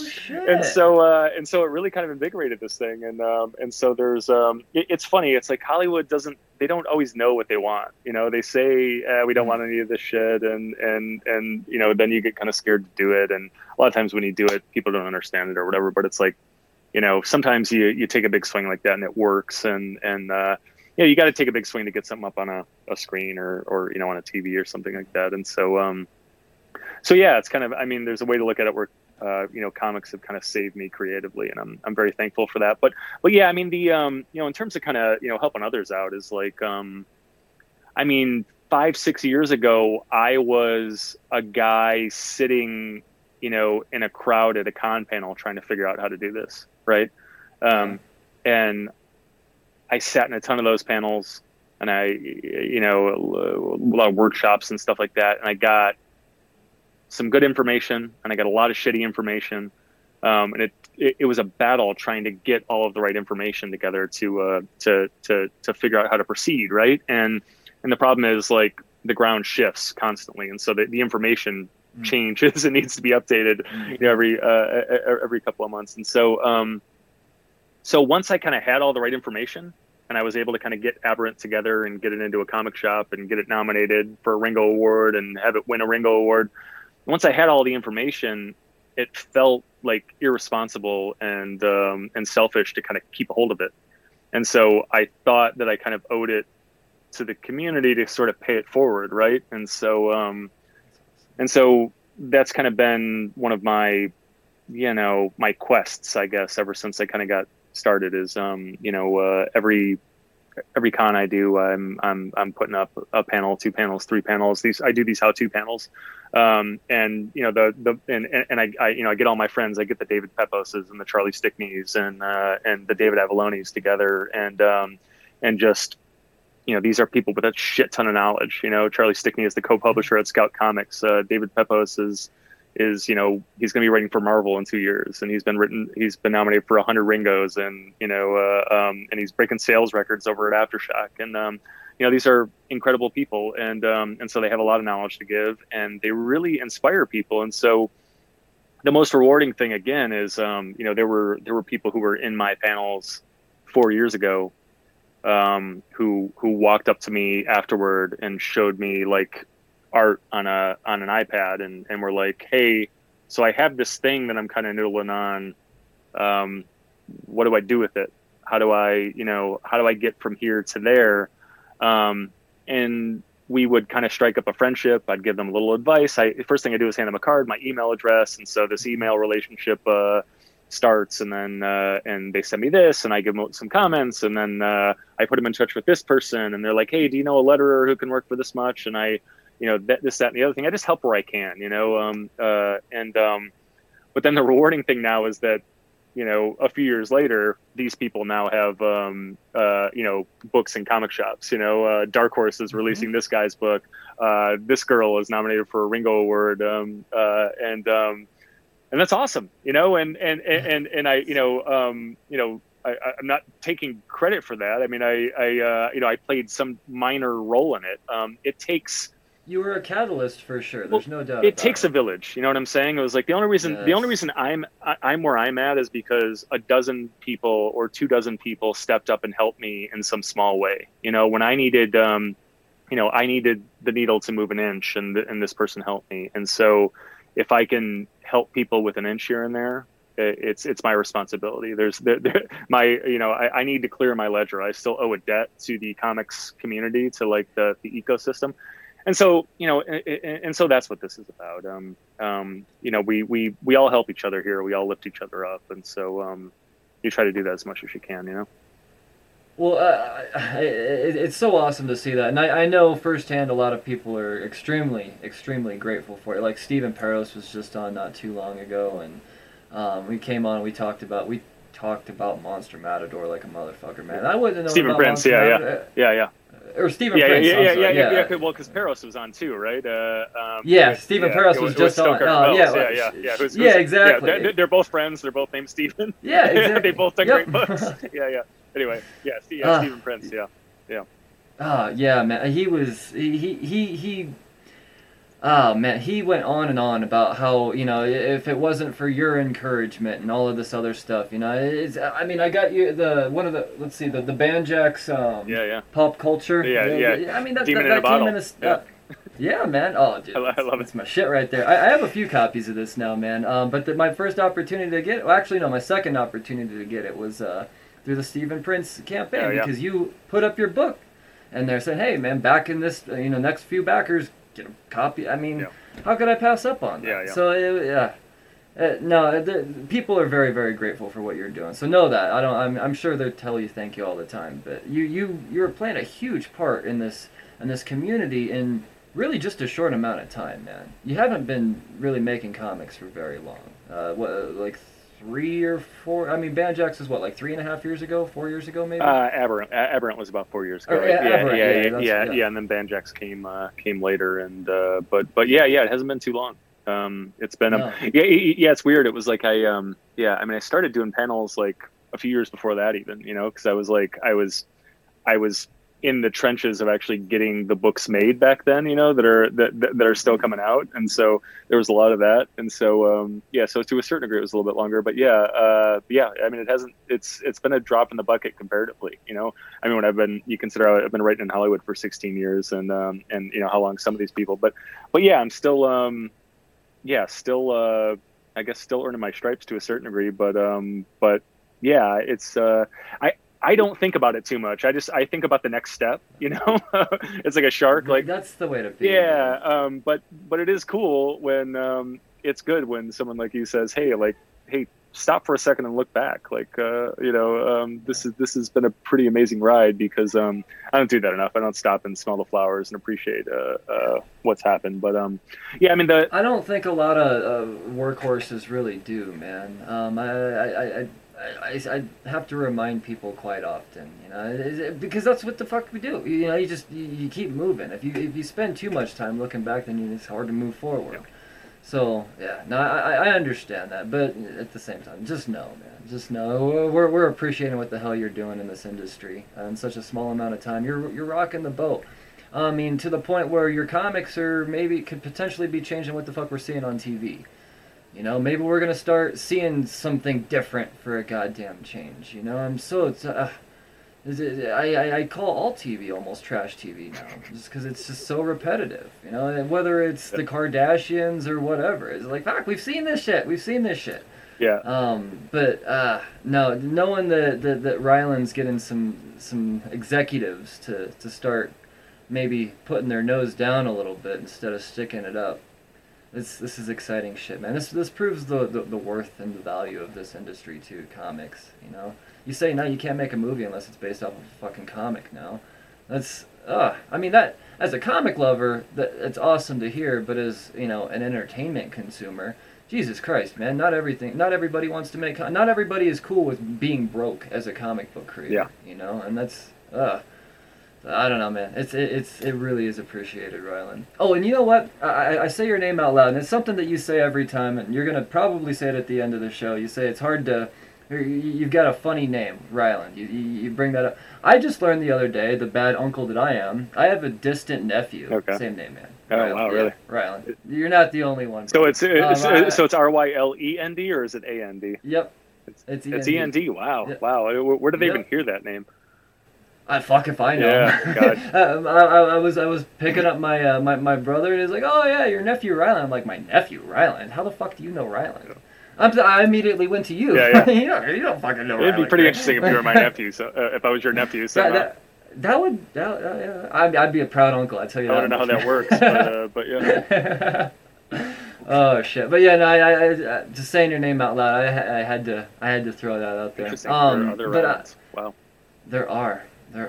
it really kind of invigorated this thing. And so there's it's funny. It's like Hollywood they don't always know what they want. They say we don't want any of this shit, and then you get kind of scared to do it. And a lot of times when you do it, people don't understand it or whatever. But it's like, sometimes you take a big swing like that and it works, and you got to take a big swing to get something up on a screen or on a TV or something like that. And so yeah, it's kind of, there's a way to look at it where comics have kind of saved me creatively, and I'm very thankful for that. But yeah, in terms of kind of helping others out is like 5-6 years ago, I was a guy sitting in a crowd at a con panel trying to figure out how to do this, right? And I sat in a ton of those panels, and a lot of workshops and stuff like that. And I got some good information, and I got a lot of shitty information. And it was a battle trying to get all of the right information together to figure out how to proceed, right? And the problem is, like, the ground shifts constantly, and so the information changes and needs to be updated every couple of months. And so once I kind of had all the right information, and I was able to kind of get Aberrant together and get it into a comic shop and get it nominated for a Ringo Award and have it win a Ringo Award, once I had all the information, it felt like irresponsible and selfish to kind of keep a hold of it. And so I thought that I kind of owed it to the community to sort of pay it forward, right? And so that's kind of been one of my my quests, I guess, ever since I kind of got started. Is every con I do, I'm putting up a panel, 2 panels, 3 panels. I do these how-to panels, and I get all my friends. I get the David Peposes and the Charlie Stickneys and the David Avalonis together, and just these are people with a shit ton of knowledge. Charlie Stickney is the co-publisher at Scout Comics. David Pepos is he's going to be writing for Marvel in 2 years, and he's been nominated for 100 Ringos, and and he's breaking sales records over at Aftershock. And these are incredible people, and so they have a lot of knowledge to give, and they really inspire people. And so the most rewarding thing again is there were people who were in my panels 4 years ago, who walked up to me afterward and showed me like art on an iPad, and were like, hey, so I have this thing that I'm kind of noodling on. What do I do with it? How do I get from here to there? and we would kind of strike up a friendship. I'd give them a little advice. First thing I do is hand them a card, my email address, and so this email relationship starts, and then and they send me this, and I give them some comments, and then I put them in touch with this person, and they're like, hey, do you know a letterer who can work for this much? And I, this, that, and the other thing. I just help where I can, but then the rewarding thing now is that, a few years later, these people now have, books in comic shops. Dark Horse is releasing this guy's book. This girl is nominated for a Ringo Award, and that's awesome. And I, I'm not taking credit for that. I mean, I played some minor role in it. It takes. You were a catalyst for sure. There's no doubt. It takes a village. You know what I'm saying? It was like the only reason I'm where I'm at is because a dozen people or 24 people stepped up and helped me in some small way. When I needed, I needed the needle to move an inch, and this person helped me. And so, if I can help people with an inch here and there, it's my responsibility. I need to clear my ledger. I still owe a debt to the comics community, to like the ecosystem. And so, and so that's what this is about. We all help each other here. We all lift each other up. And so you try to do that as much as you can, Well, it's so awesome to see that. And I know firsthand a lot of people are extremely, extremely grateful for it. Like Stephen Peros was just on not too long ago. And we came on, we talked about Monster Matador like a motherfucker, man. I wouldn't know Stephen about Prince, Monster yeah. Or Stephen Prince. Yeah. Well, because Peros was on too, right? Stephen Peros was just on. Yeah, exactly. Yeah, they're both friends. They're both named Stephen. Yeah, exactly. They both done great books. Yeah. Anyway, Stephen Prince. Yeah. Yeah, man. He was Oh man, he went on and on about how, if it wasn't for your encouragement and all of this other stuff, I got you the Banjax pop culture. Yeah. I mean that Demon that, in a that came Bottle. in yeah, man. Oh, dude, I love it. It's my shit right there. I have a few copies of this now, man. But my first opportunity to get it, well, actually no, my second opportunity to get it was through the Stephen Prince campaign, because you put up your book, and they're saying, hey man, back in this, next few backers, get a copy. I mean, how could I pass up on that? Yeah. So people are very, very grateful for what you're doing. So know that. I'm sure they'll tell you thank you all the time. But you're playing a huge part in this community in really just a short amount of time, man. You haven't been really making comics for very long. Like 3 or 4? I mean, Banjax is what, like 3.5 years ago, 4 years ago, maybe. Aberrant was about 4 years ago. Right? And then Banjax came later, and but it hasn't been too long. It's been it's weird. It was like I started doing panels like a few years before that, even, because I was in the trenches of actually getting the books made back then, that are still coming out. And so there was a lot of that. And so, so to a certain degree, it was a little bit longer, but I mean, it's been a drop in the bucket comparatively, I mean, you consider I've been writing in Hollywood for 16 years and how long some of these people, but I'm still, I guess still earning my stripes to a certain degree, but it's, I don't think about it too much. I think about the next step, It's like a shark. Like that's the way to be. Yeah. But it is cool when it's good when someone like you says, hey, stop for a second and look back. Like this has been a pretty amazing ride, because I don't do that enough. I don't stop and smell the flowers and appreciate what's happened. But I mean I don't think a lot of workhorses really do, man. I have to remind people quite often, because that's what the fuck we do. You keep moving. If you spend too much time looking back, then it's hard to move forward. Yeah. So I understand that, but at the same time, just know, man. Just know we're appreciating what the hell you're doing in this industry in such a small amount of time. You're rocking the boat. I mean, to the point where your comics could potentially be changing what the fuck we're seeing on TV. Maybe we're going to start seeing something different for a goddamn change. I'm so... I call all TV almost trash TV now, just because it's just so repetitive. Whether it's the Kardashians or whatever. It's like, fuck, we've seen this shit. Yeah. But no, knowing that Ryland's getting some executives to start maybe putting their nose down a little bit instead of sticking it up. This is exciting shit, man. This proves the worth and the value of this industry too, comics, you know? You say now you can't make a movie unless it's based off of a fucking comic now. That's I mean, that as a comic lover, it's awesome to hear, but as, you know, an entertainment consumer, Jesus Christ, man, not everybody wants to make, not everybody is cool with being broke as a comic book creator, Yeah. you know? And that's I don't know, man. It really is appreciated, Rylan. Oh, and you know what? I say your name out loud, and it's something that you say every time, and you're gonna probably say it at the end of the show. You say it's hard to. You've got a funny name, Rylan. You bring that up. I just learned the other day, the bad uncle that I am, I have a distant nephew. Okay. Same name, man. Oh, Rylan. wow, Yeah, really? Rylan. You're not the only one. So it's Rylend or is it AND? Yep. It's END. END. Wow, Yep. wow. Where do they Yep. even hear that name? Fuck if I know. Yeah, God. I was picking up my my brother, and he's like, "Oh yeah, your nephew Rylan." I'm like, "My nephew Rylan? How the fuck do you know Rylan?" I immediately went to you. Yeah, you don't fucking know. It'd be Rylan, pretty right? interesting if you were my nephew. So if I was your nephew, so Yeah, I'd be a proud uncle. I tell you I that. don't know how that works, but yeah. Oh shit! But yeah, no, I just saying your name out loud, I had to throw that out there. Interesting. There are other but Rylands. Wow. there are.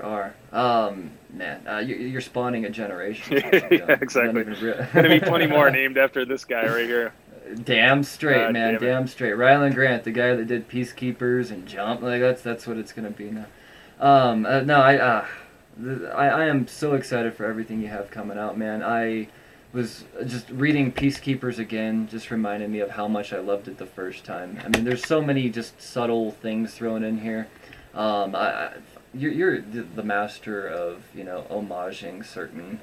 Man, you're spawning a generation. Yeah, exactly. Gonna be plenty more named after this guy right here. Damn straight, God man. damn it. Damn straight. Rylan Grant, the guy that did Peacekeepers and Jump, like that's what it's gonna be now. No, I am so excited for everything you have coming out, man. I was just reading Peacekeepers again, just reminded me of how much I loved it the first time. I mean, there's so many just subtle things thrown in here. You're the master of, you know, homaging certain.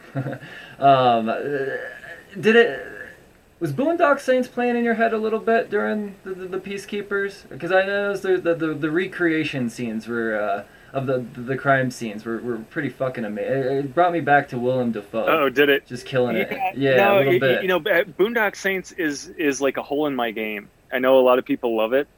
Was Boondock Saints playing in your head a little bit during the Peacekeepers? Because I noticed the recreation scenes were of the crime scenes were pretty fucking amazing. It brought me back to Willem Dafoe. Oh, did it? Just killing it. Yeah, Yeah, no, a little bit. You know, Boondock Saints is like a hole in my game. I know a lot of people love it.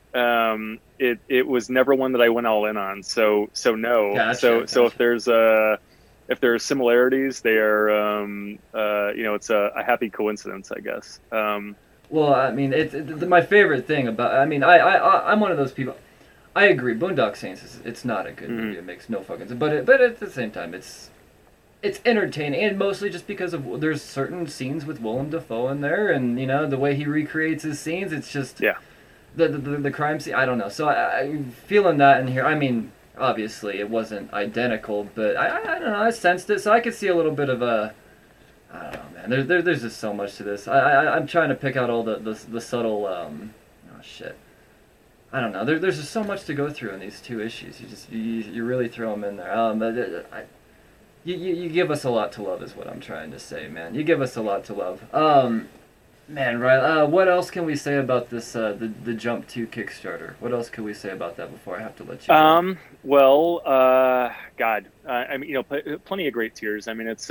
It was never one that I went all in on. So no. Gotcha, So gotcha. if there are similarities, they are you know, it's a happy coincidence, I guess. Well, I mean, my favorite thing about. I mean, I'm one of those people. I agree. Boondock Saints it's not a good movie. It makes no fucking sense. But at the same time, it's entertaining, and mostly just because of there's certain scenes with Willem Dafoe in there, and you know the way he recreates his scenes. It's just the crime scene. I don't know. So I'm feeling that in here. I mean, obviously it wasn't identical, but I don't know. I sensed it, so I could see a little bit of a. I don't know, man. There's just so much to this. I'm trying to pick out all the subtle. Oh shit. I don't know. There's just so much to go through in these two issues. You really throw them in there. You give us a lot to love, is what I'm trying to say, man. You give us a lot to love. Man, right. What else can we say about this? The Jump 2 Kickstarter. What else can we say about that before I have to let you go? Well, God, I mean, you know, plenty of great tiers. I mean, it's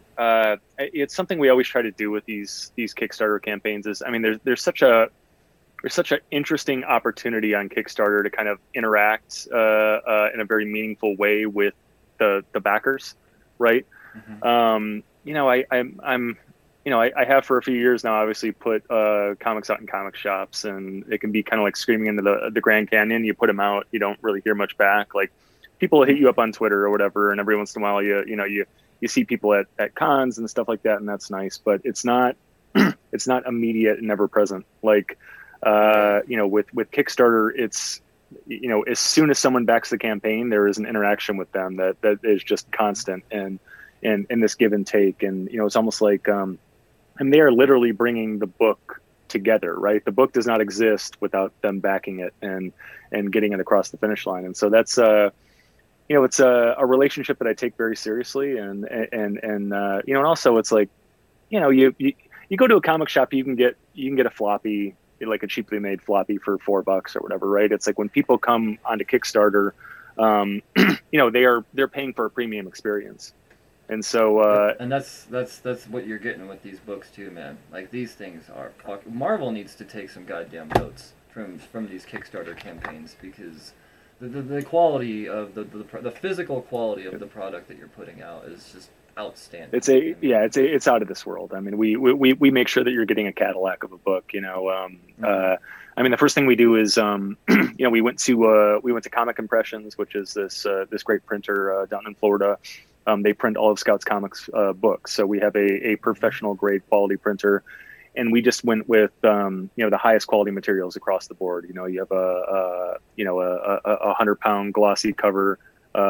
something we always try to do with these Kickstarter campaigns. Is I mean, there's such an interesting opportunity on Kickstarter to kind of interact in a very meaningful way with the backers, right? Mm-hmm. You know, I'm you know, I have for a few years now obviously put comics out in comic shops, and it can be kind of like screaming into the Grand Canyon. You put them out, you don't really hear much back. Like people hit you up on Twitter or whatever, and every once in a while you see people at cons and stuff like that, and that's nice, but it's not it's not immediate and ever present. Like you know, with Kickstarter, it's, you know, as soon as someone backs the campaign, there is an interaction with them that is just constant, and this give and take, and you know, it's almost like and they are literally bringing the book together, right? The book does not exist without them backing it and getting it across the finish line, and so that's you know, it's a relationship that I take very seriously, and you know, and also it's like, you know, you go to a comic shop, you can get a floppy, like a cheaply made floppy for $4 or whatever, right? It's like when people come onto Kickstarter, you know, they're paying for a premium experience, and so and that's what you're getting with these books too, man. Like these things are Marvel needs to take some goddamn notes from these Kickstarter campaigns, because the quality of the physical quality of the product that you're putting out is just outstanding. It's out of this world. I mean, we make sure that you're getting a Cadillac of a book. I mean, the first thing we do is, we went to Comic Impressions, which is this great printer down in Florida. They print all of Scout's Comics books, so we have a professional grade quality printer, and we just went with the highest quality materials across the board. You have a 100-pound glossy cover,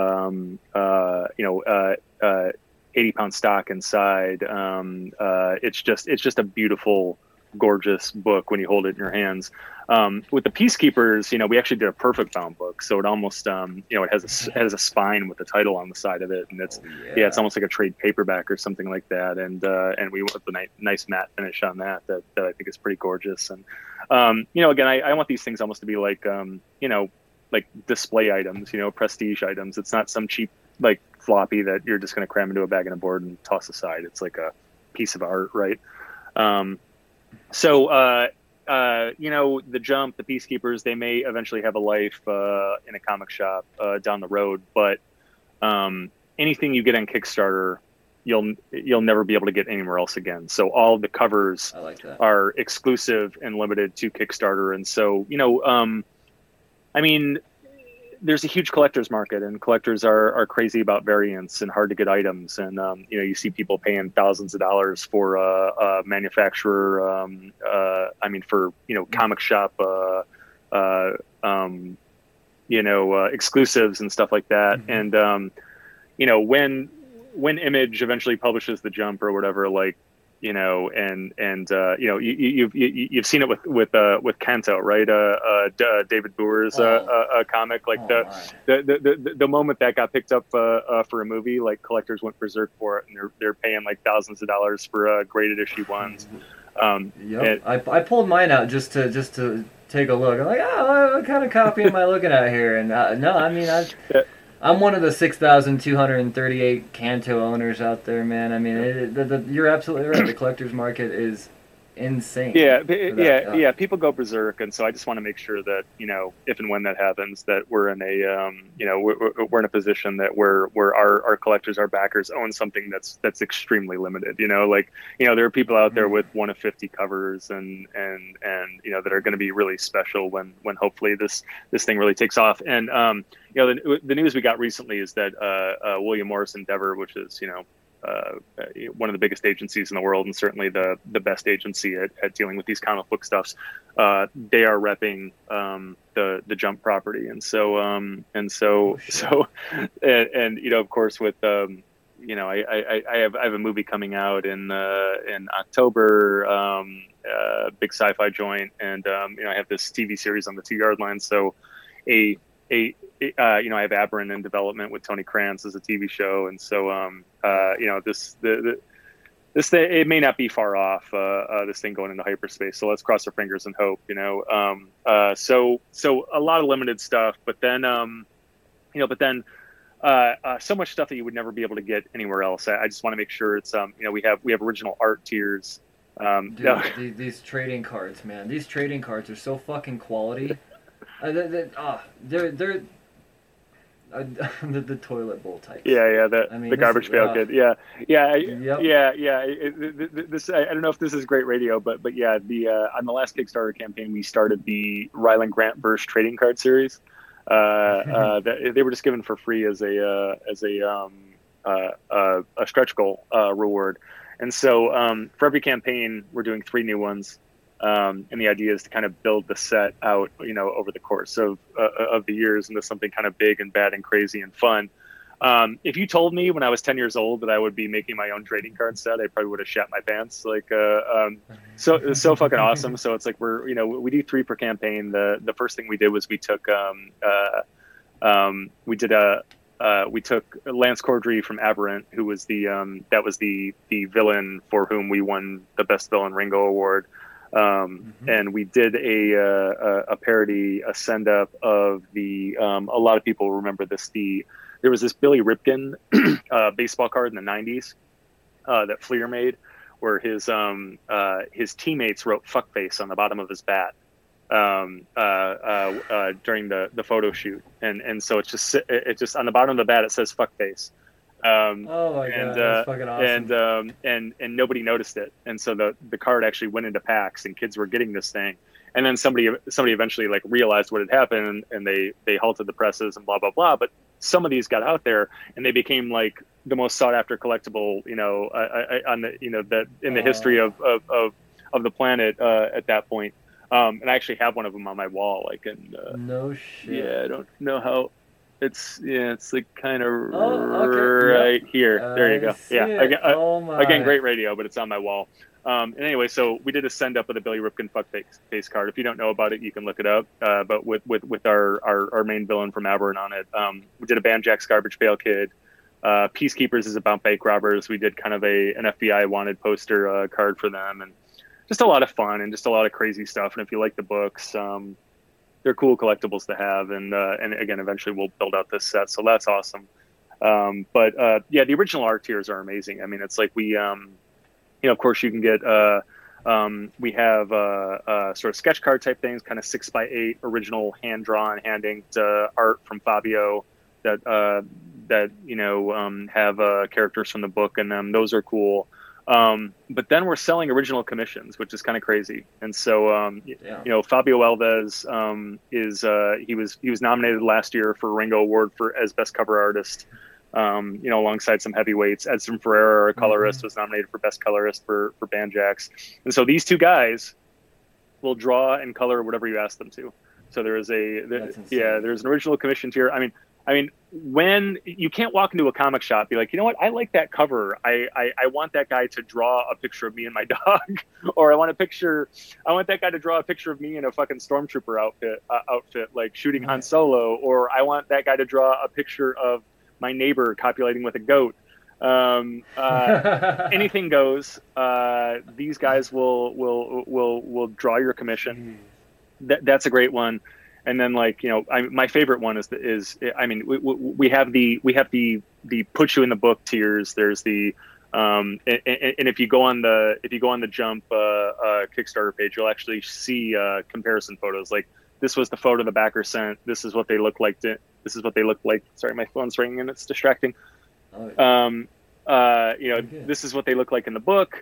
80-pound stock inside. It's just a beautiful, gorgeous book when you hold it in your hands. With the Peacekeepers, we actually did a perfect bound book, so it almost it has a spine with the title on the side of it, and it's almost like a trade paperback or something like that. And we went with a nice matte finish on that I think is pretty gorgeous. And again, I want these things almost to be like like display items, prestige items. It's not some cheap like floppy that you're just going to cram into a bag and a board and toss aside. It's like a piece of art, right? The Jump, the Peacekeepers, they may eventually have a life in a comic shop down the road, but anything you get on Kickstarter, you'll never be able to get anywhere else again. So all the covers are exclusive and limited to Kickstarter, and so I mean, there's a huge collector's market, and collectors are crazy about variants and hard to get items. And, you see people paying thousands of dollars for a manufacturer, for, comic shop, exclusives and stuff like that. Mm-hmm. And, when Image eventually publishes The Jump or whatever, like, you've seen it with Kanto, right? David Boer's comic. Like the moment that got picked up for a movie, like collectors went berserk for it, and they're paying like thousands of dollars for graded issue ones. I pulled mine out just to take a look. I'm like, what kind of copy am I looking at here? And I'm one of the 6,238 Kanto owners out there, man. I mean, you're absolutely right. The collector's market is insane. Yeah. People go berserk, and so I just want to make sure that if and when that happens, that we're in a we're in a position that where our collectors, our backers, own something that's extremely limited. There are people out there with 1 of 50 covers, and that are going to be really special when hopefully this thing really takes off. And the news we got recently is that William Morris Endeavor, which is one of the biggest agencies in the world, and certainly the best agency at dealing with these comic book stuffs, they are repping the Jump property, and so of course with I have a movie coming out in October, big sci-fi joint, and I have this TV series on the 2 Yard Line, so I have Aberrant in development with Tony Krantz as a TV show, and so this thing, it may not be far off, this thing going into hyperspace. So let's cross our fingers and hope. So a lot of limited stuff, but then so much stuff that you would never be able to get anywhere else. I just want to make sure it's we have original art tiers. These trading cards, man. These trading cards are so fucking quality. They're the toilet bowl types. The garbage pail kid. This I don't know if this is great radio, but on the last Kickstarter campaign, we started the Ryland Grant verse trading card series. That they were just given for free as a stretch goal reward, and so for every campaign, we're doing 3 new ones. And the idea is to kind of build the set out, over the course of the years into something kind of big and bad and crazy and fun. If you told me when I was 10 years old that I would be making my own trading card set, I probably would have shat my pants. Like, so it was so fucking awesome. So it's like we do 3 per campaign. The first thing we did was we took Lance Cordry from Aberrant, who was the villain for whom we won the Best Villain Ringo Award. And we did a parody, a send up of the a lot of people remember this. There was this Billy Ripken baseball card in the 90s that Fleer made, where his teammates wrote "fuckface" on the bottom of his bat during the photo shoot, and so it's just on the bottom of the bat it says "fuckface." Oh my god, that's fucking awesome. And nobody noticed it, and so the card actually went into PAX, and kids were getting this thing, and then somebody eventually like realized what had happened, and they halted the presses and blah blah blah. But some of these got out there, and they became like the most sought after collectible, on the that in the history of the planet at that point. And I actually have one of them on my wall, like, and no shit. Yeah, I don't know how. It's like kind of right here. There you go. Again, great radio, but it's on my wall. And anyway, so we did a send up with a Billy Ripken fuckface card. If you don't know about it, you can look it up. But with our main villain from Aberrant on it, we did a Banjax Garbage Pail Kid. Peacekeepers is about bank robbers. We did kind of an FBI wanted poster card for them, and just a lot of fun and just a lot of crazy stuff. And if you like the books, they're cool collectibles to have, and again, eventually we'll build out this set, so that's awesome. But the original art tiers are amazing. I mean, it's like we, of course, you can get. We have sort of sketch card type things, kind of 6x8 original hand drawn, hand inked art from Fabio that have characters from the book in them. Those are cool. But then we're selling original commissions, which is kind of crazy. And so, Fabio Alves he was nominated last year for Ringo Award as best cover artist, alongside some heavyweights. Edson Ferreira, our colorist, was nominated for best colorist for Banjax. And so these two guys will draw and color whatever you ask them to. So there's an original commission tier. I mean, when you can't walk into a comic shop, be like, you know what, I like that cover. I want that guy to draw a picture of me and my dog, or I want that guy to draw a picture of me in a fucking stormtrooper outfit, like shooting Han Solo, or I want that guy to draw a picture of my neighbor copulating with a goat. Anything goes. These guys will draw your commission. That's a great one. And then, my favorite one we have the put you in the book tiers. There's the and if you go on the Jump Kickstarter page, you'll actually see comparison photos. Like, this was the photo the backer sent. This is what they look like. This is what they look like. Sorry, my phone's ringing and it's distracting. This is what they look like in the book.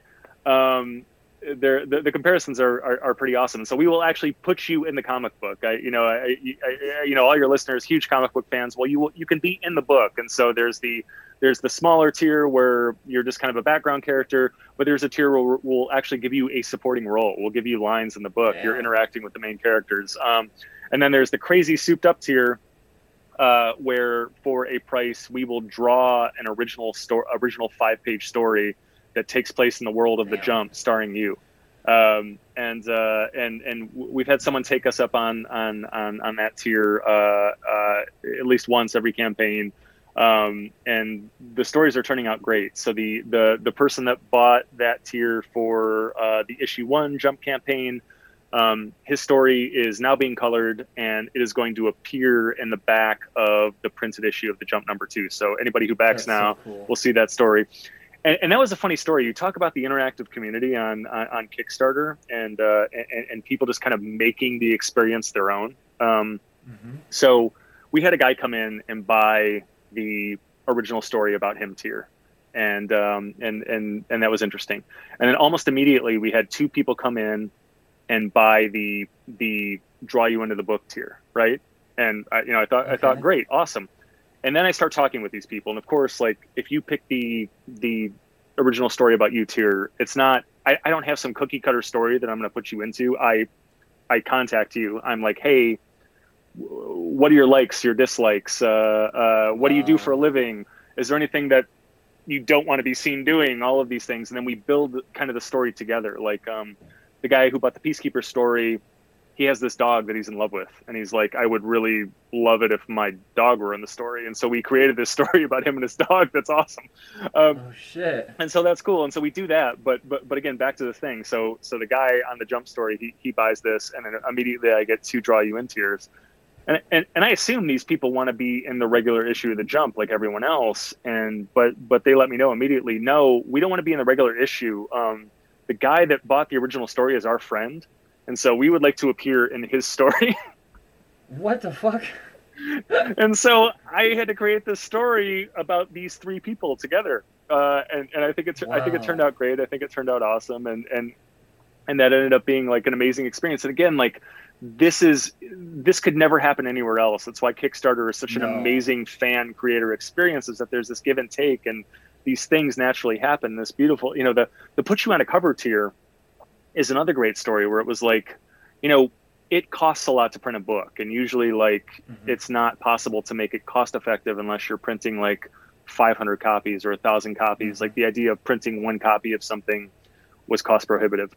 The comparisons are pretty awesome. So we will actually put you in the comic book. All your listeners, huge comic book fans. Well, you can be in the book. And so there's the smaller tier where you're just kind of a background character, but there's a tier where we'll actually give you a supporting role. We'll give you lines in the book. Yeah. You're interacting with the main characters. And then there's the crazy souped up tier, where for a price we will draw an original 5-page story that takes place in the world of the Jump, starring you. And we've had someone take us up on that tier at least once every campaign. And the stories are turning out great. So the person that bought that tier for the issue 1 Jump campaign, his story is now being colored, and it is going to appear in the back of the printed issue of the Jump number 2. So anybody who backs now will see that story. And that was a funny story. You talk about the interactive community on Kickstarter, and people just kind of making the experience their own. So we had a guy come in and buy the original story about him tier, and that was interesting. And then almost immediately we had 2 people come in and buy the draw you into the book tier, right? And I thought great, awesome. And then I start talking with these people, and of course, like, if you pick the original story about you tier, it's not. I don't have some cookie cutter story that I'm going to put you into. I contact you. I'm like, hey, what are your likes, your dislikes? What do you do for a living? Is there anything that you don't want to be seen doing? All of these things, and then we build kind of the story together. Like, the guy who bought the Peacekeeper story, he has this dog that he's in love with, and he's like, I would really love it if my dog were in the story. And so we created this story about him and his dog. That's awesome. Oh shit! And so that's cool. And so we do that. But again, back to the thing. So the guy on the Jump story, he buys this, and then immediately I get 2 draw you in tiers. And I assume these people want to be in the regular issue of the Jump like everyone else. But they let me know immediately, no, we don't want to be in the regular issue. The guy that bought the original story is our friend. And so we would like to appear in his story. What the fuck? And so I had to create this story about these three people together, and I think I think it turned out great. I think it turned out awesome, and that ended up being like an amazing experience. And again, like this could never happen anywhere else. That's why Kickstarter is such an amazing fan creator experience, is that there's this give and take, and these things naturally happen. This beautiful, you know, the put you on a cover tier is another great story where it was like, you know, it costs a lot to print a book, and usually like it's not possible to make it cost effective unless you're printing like 500 copies or 1,000 copies. Like the idea of printing one copy of something was cost prohibitive.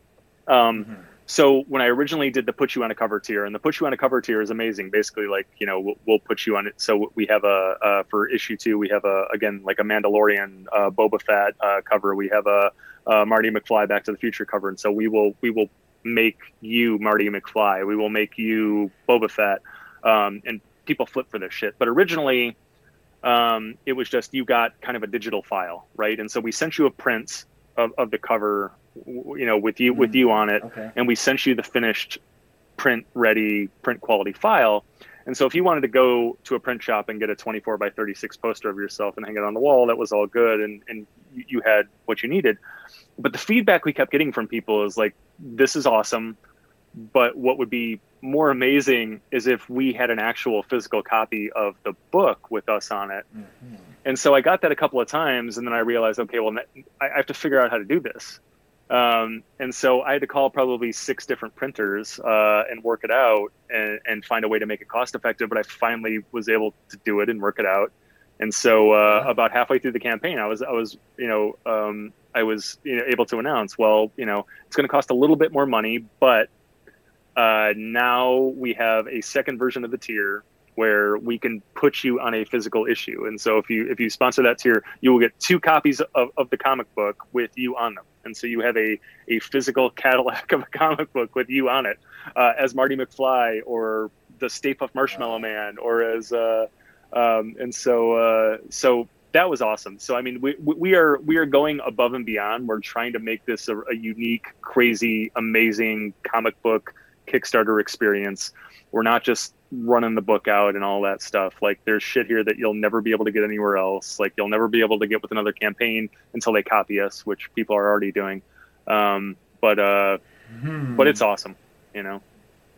So when I originally did the put you on a cover tier, and the put you on a cover tier is amazing. Basically, like, you know, we'll put you on it. So we have for issue 2, we have again, like a Mandalorian, Boba Fett cover. We have a Marty McFly Back to the Future cover. And so we will make you Marty McFly. We will make you Boba Fett. And people flip for this shit. But originally, it was just, you got kind of a digital file, right? And so we sent you a print of the cover, you know, with you on it, and we sent you the finished print quality file. And so if you wanted to go to a print shop and get a 24 by 36 poster of yourself and hang it on the wall, that was all good, and you had what you needed. But the feedback we kept getting from people is like, this is awesome, but what would be more amazing is if we had an actual physical copy of the book with us on it. And so I got that a couple of times, and then I realized, okay, well, I have to figure out how to do this. And so I had to call probably 6 different printers and work it out and find a way to make it cost effective. But I finally was able to do it and work it out. And so about halfway through the campaign, I was able to announce, well, you know, it's going to cost a little bit more money, but now we have a second version of the tier where we can put you on a physical issue. And so if you sponsor that tier, you will get 2 copies of the comic book with you on them. And so you have a physical Cadillac of a comic book with you on it, as Marty McFly or the Stay Puft Marshmallow Man, or as so that was awesome. So I mean, we are going above and beyond. We're trying to make this a unique, crazy, amazing comic book Kickstarter experience. We're not just running the book out and all that stuff. Like, there's shit here that you'll never be able to get anywhere else. Like, you'll never be able to get with another campaign until they copy us, which people are already doing. But it's awesome, you know.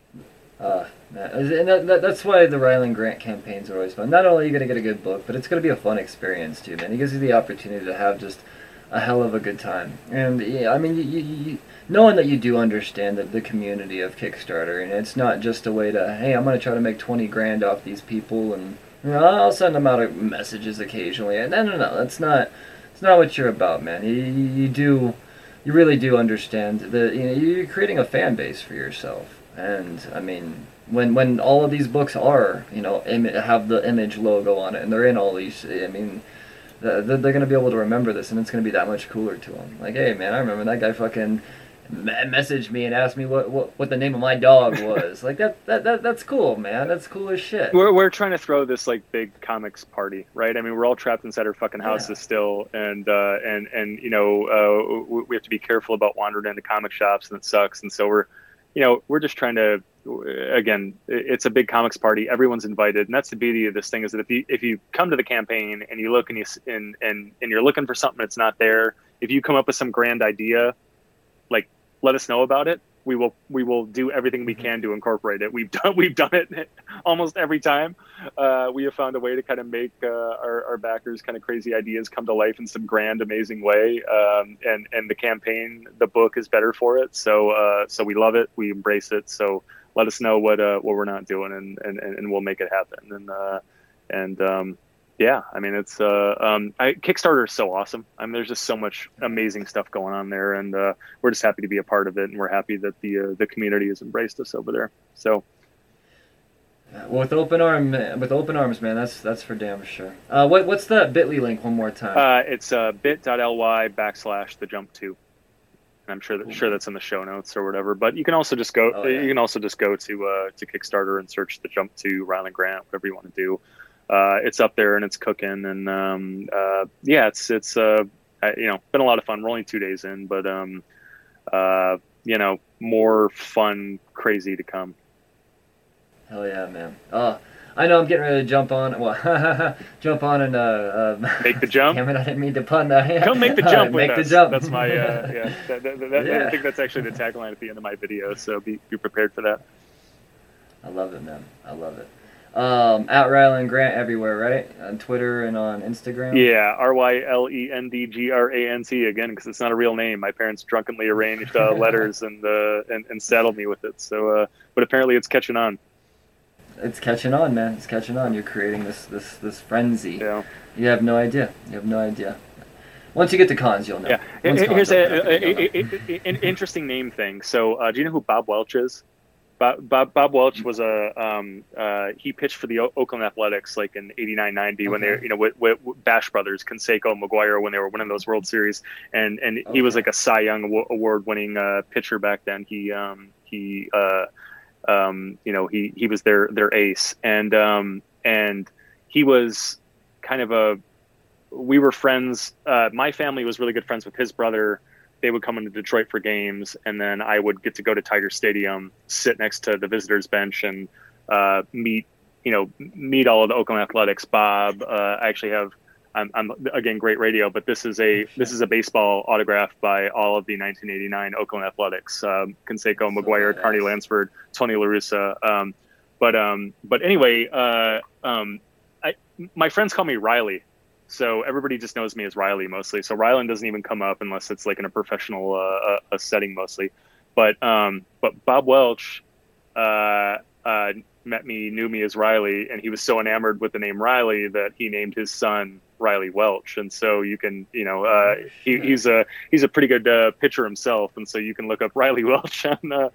And that's why the Ryland Grant campaigns are always fun. Not only are you going to get a good book, but it's going to be a fun experience too, man. It gives you the opportunity to have just a hell of a good time. And yeah, I mean, you knowing that you do understand the community of Kickstarter, and it's not just a way to, hey, I'm going to try to make 20 grand off these people, and you know, I'll send them out messages occasionally. And no, that's not what you're about, man. You really do understand that, you know, you're creating a fan base for yourself. And I mean, when all of these books are, you know, have the Image logo on it, and they're in all these, I mean, they're going to be able to remember this, and it's going to be that much cooler to them. Like, hey, man, I remember that guy fucking messaged me and asked me what the name of my dog was. Like, that's cool, man. That's cool as shit. We're trying to throw this like big comics party, right? I mean, we're all trapped inside our fucking houses still, and you know, we have to be careful about wandering into comic shops, and it sucks. And so we're just trying to, again, it's a big comics party. Everyone's invited, and that's the beauty of this thing, is that if you come to the campaign and you look and you're looking for something that's not there, if you come up with some grand idea, like, let us know about it. We will do everything we can to incorporate it. We've done it almost every time. We have found a way to kind of make our backers' kind of crazy ideas come to life in some grand, amazing way. And the campaign, the book is better for it. So we love it. We embrace it. So let us know what we're not doing, and we'll make it happen. Yeah, I mean, it's Kickstarter is so awesome. I mean, there's just so much amazing stuff going on there, and we're just happy to be a part of it, and we're happy that the community has embraced us over there. So, well, with open arms, man, that's for damn sure. What's the Bitly link one more time? It's bit.ly/thejump2. And I'm sure that's in the show notes or whatever. But you can also just go. You can also just go to Kickstarter and search the Jump 2 Ryland Grant, whatever you want to do. It's up there and it's cooking, and yeah, it's you know, been a lot of fun. We're only 2 days in, but you know, more fun, crazy to come. Hell yeah, man. I know I'm getting ready to jump on. Well, jump on and make the jump. Damn it! I didn't mean to pun that. Come make the jump with make us. the jump. That's my yeah. Yeah. I think that's actually the tagline at the end of my video. So be prepared for that. I love it, man. I love it. At Ryland Grant everywhere, right? On Twitter and on Instagram. Yeah, RYLENDGRANT again, because it's not a real name. My parents drunkenly arranged letters and saddled me with it. So, but apparently it's catching on. It's catching on, man. It's catching on. You're creating this frenzy. Yeah. You have no idea. Once you get to cons, you'll know. Yeah. Here's an interesting name thing. So, do you know who Bob Welch is? Bob Welch was he pitched for the Oakland Athletics like in '89-90 when they with Bash Brothers, Canseco, McGuire when they were winning those World Series, and he was like a Cy Young award winning pitcher back then. He was their ace, and he was kind of we were friends. My family was really good friends with his brother. They would come into Detroit for games, and then I would get to go to Tiger Stadium, sit next to the visitors bench, and meet all of the Oakland Athletics. Bob, I actually have, I'm again great radio, but this is a baseball autograph by all of the 1989 Oakland Athletics: Canseco, McGuire, Carney Lansford, Tony La Russa. But anyway, my friends call me Riley. So everybody just knows me as Riley mostly. So Ryland doesn't even come up unless it's like in a professional a setting mostly. But Bob Welch knew me as Riley, and he was so enamored with the name Riley that he named his son Riley Welch. And so you can, he's a pretty good pitcher himself, and so you can look up Riley Welch on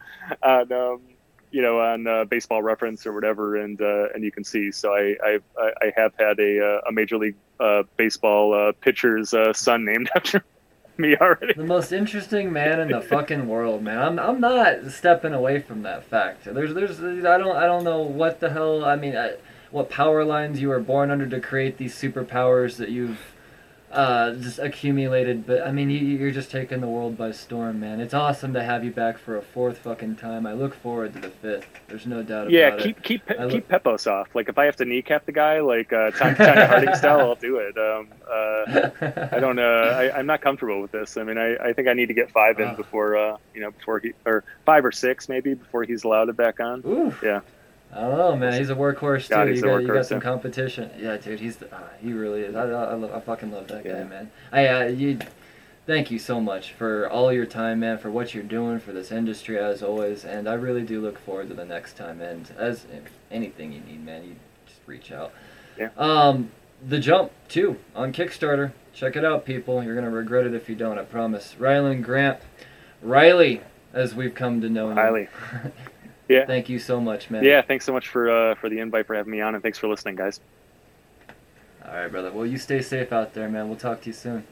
Baseball Reference or whatever, and you can see. So I have had a Major League Baseball pitcher's son named after me already. The most interesting man in the fucking world, man. I'm not stepping away from that fact. I don't know what the hell. I mean, what power lines you were born under to create these superpowers that you've just accumulated, but I mean, you're just taking the world by storm, man. It's awesome to have you back for a fourth fucking time. I look forward to the fifth. There's no doubt about it. Keep Pepos off. Like if I have to kneecap the guy, like Tanya Harding style, I'll do it. I don't. I'm not comfortable with this. I mean, I think I need to get 5 in before he, or 5 or 6 maybe before he's allowed it back on. Oof. Yeah. I don't know, man. He's a workhorse too. You got some yeah. competition. Yeah, dude. He really is. I fucking love that guy, man. Thank you so much for all your time, man. For what you're doing for this industry, as always. And I really do look forward to the next time. And as anything you need, man, you just reach out. Yeah. The Jump 2 on Kickstarter. Check it out, people. You're gonna regret it if you don't. I promise. Ryland Grant, Riley, as we've come to know him. Riley. Yeah. Thank you so much, man. Yeah, thanks so much for the invite, for having me on, and thanks for listening, guys. All right, brother. Well, you stay safe out there, man. We'll talk to you soon.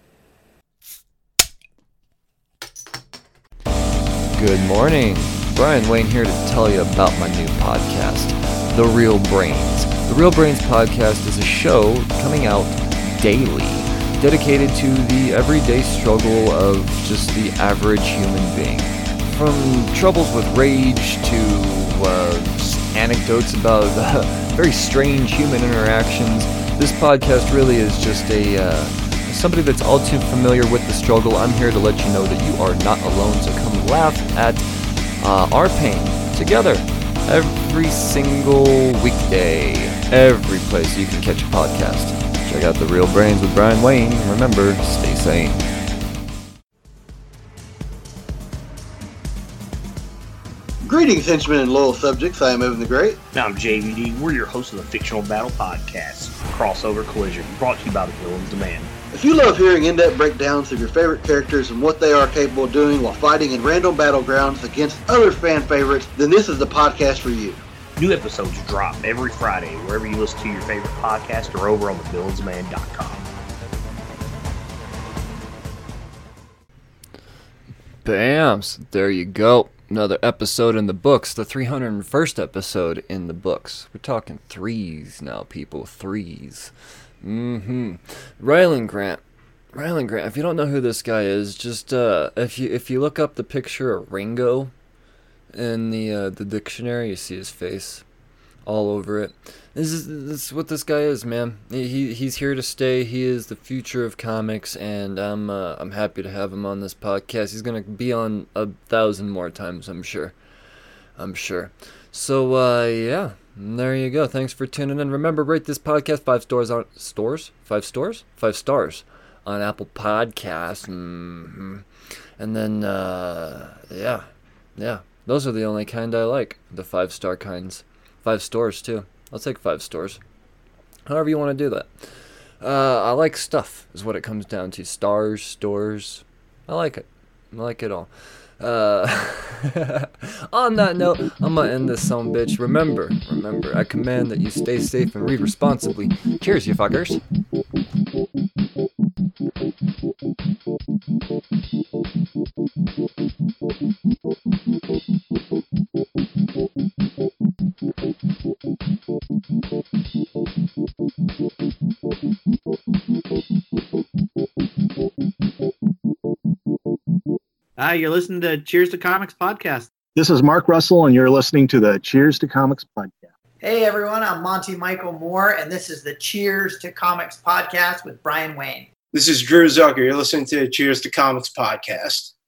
Good morning. Brian Wayne here to tell you about my new podcast, The Real Brains. The Real Brains podcast is a show coming out daily, dedicated to the everyday struggle of just the average human being. From troubles with rage to just anecdotes about very strange human interactions, this podcast really is just somebody that's all too familiar with the struggle. I'm here to let you know that you are not alone, so come laugh at our pain together every single weekday, every place you can catch a podcast. Check out The Real Brains with Brian Wayne. Remember, stay sane. Greetings, henchmen and loyal subjects. I am Evan the Great. I'm JVD. We're your hosts of the Fictional Battle Podcast, Crossover Collision, brought to you by the Villains Demand. If you love hearing in-depth breakdowns of your favorite characters and what they are capable of doing while fighting in random battlegrounds against other fan favorites, then this is the podcast for you. New episodes drop every Friday wherever you listen to your favorite podcast or over on thevillansdemand.com. Bams! There you go. Another episode in the books, the 301st episode in the books. We're talking 3s now, people. 3s. Ryland Grant. If you don't know who this guy is, just if you look up the picture of Ringo in the dictionary, you see his face. all over it. This is what this guy is, man. He's here to stay. He is the future of comics, and I'm happy to have him on this podcast. He's gonna be on 1,000 more times, I'm sure. So yeah, there you go. Thanks for tuning in. Remember, rate this podcast 5 stars on 5 stars on Apple Podcasts. And then yeah, those are the only kind I like, the 5-star kinds. 5 stars too. I'll take 5 stars. However you want to do that. I like stuff is what it comes down to. Stars, stores. I like it. I like it all. On that note, I'm gonna end this son bitch. Remember, I command that you stay safe and read responsibly. Cheers, you fuckers. You're listening to Cheers to Comics podcast. This is Mark Russell, and you're listening to the Cheers to Comics podcast. Hey, everyone. I'm Monty Michael Moore, and this is the Cheers to Comics podcast with Brian Wayne. This is Drew Zucker. You're listening to the Cheers to Comics podcast.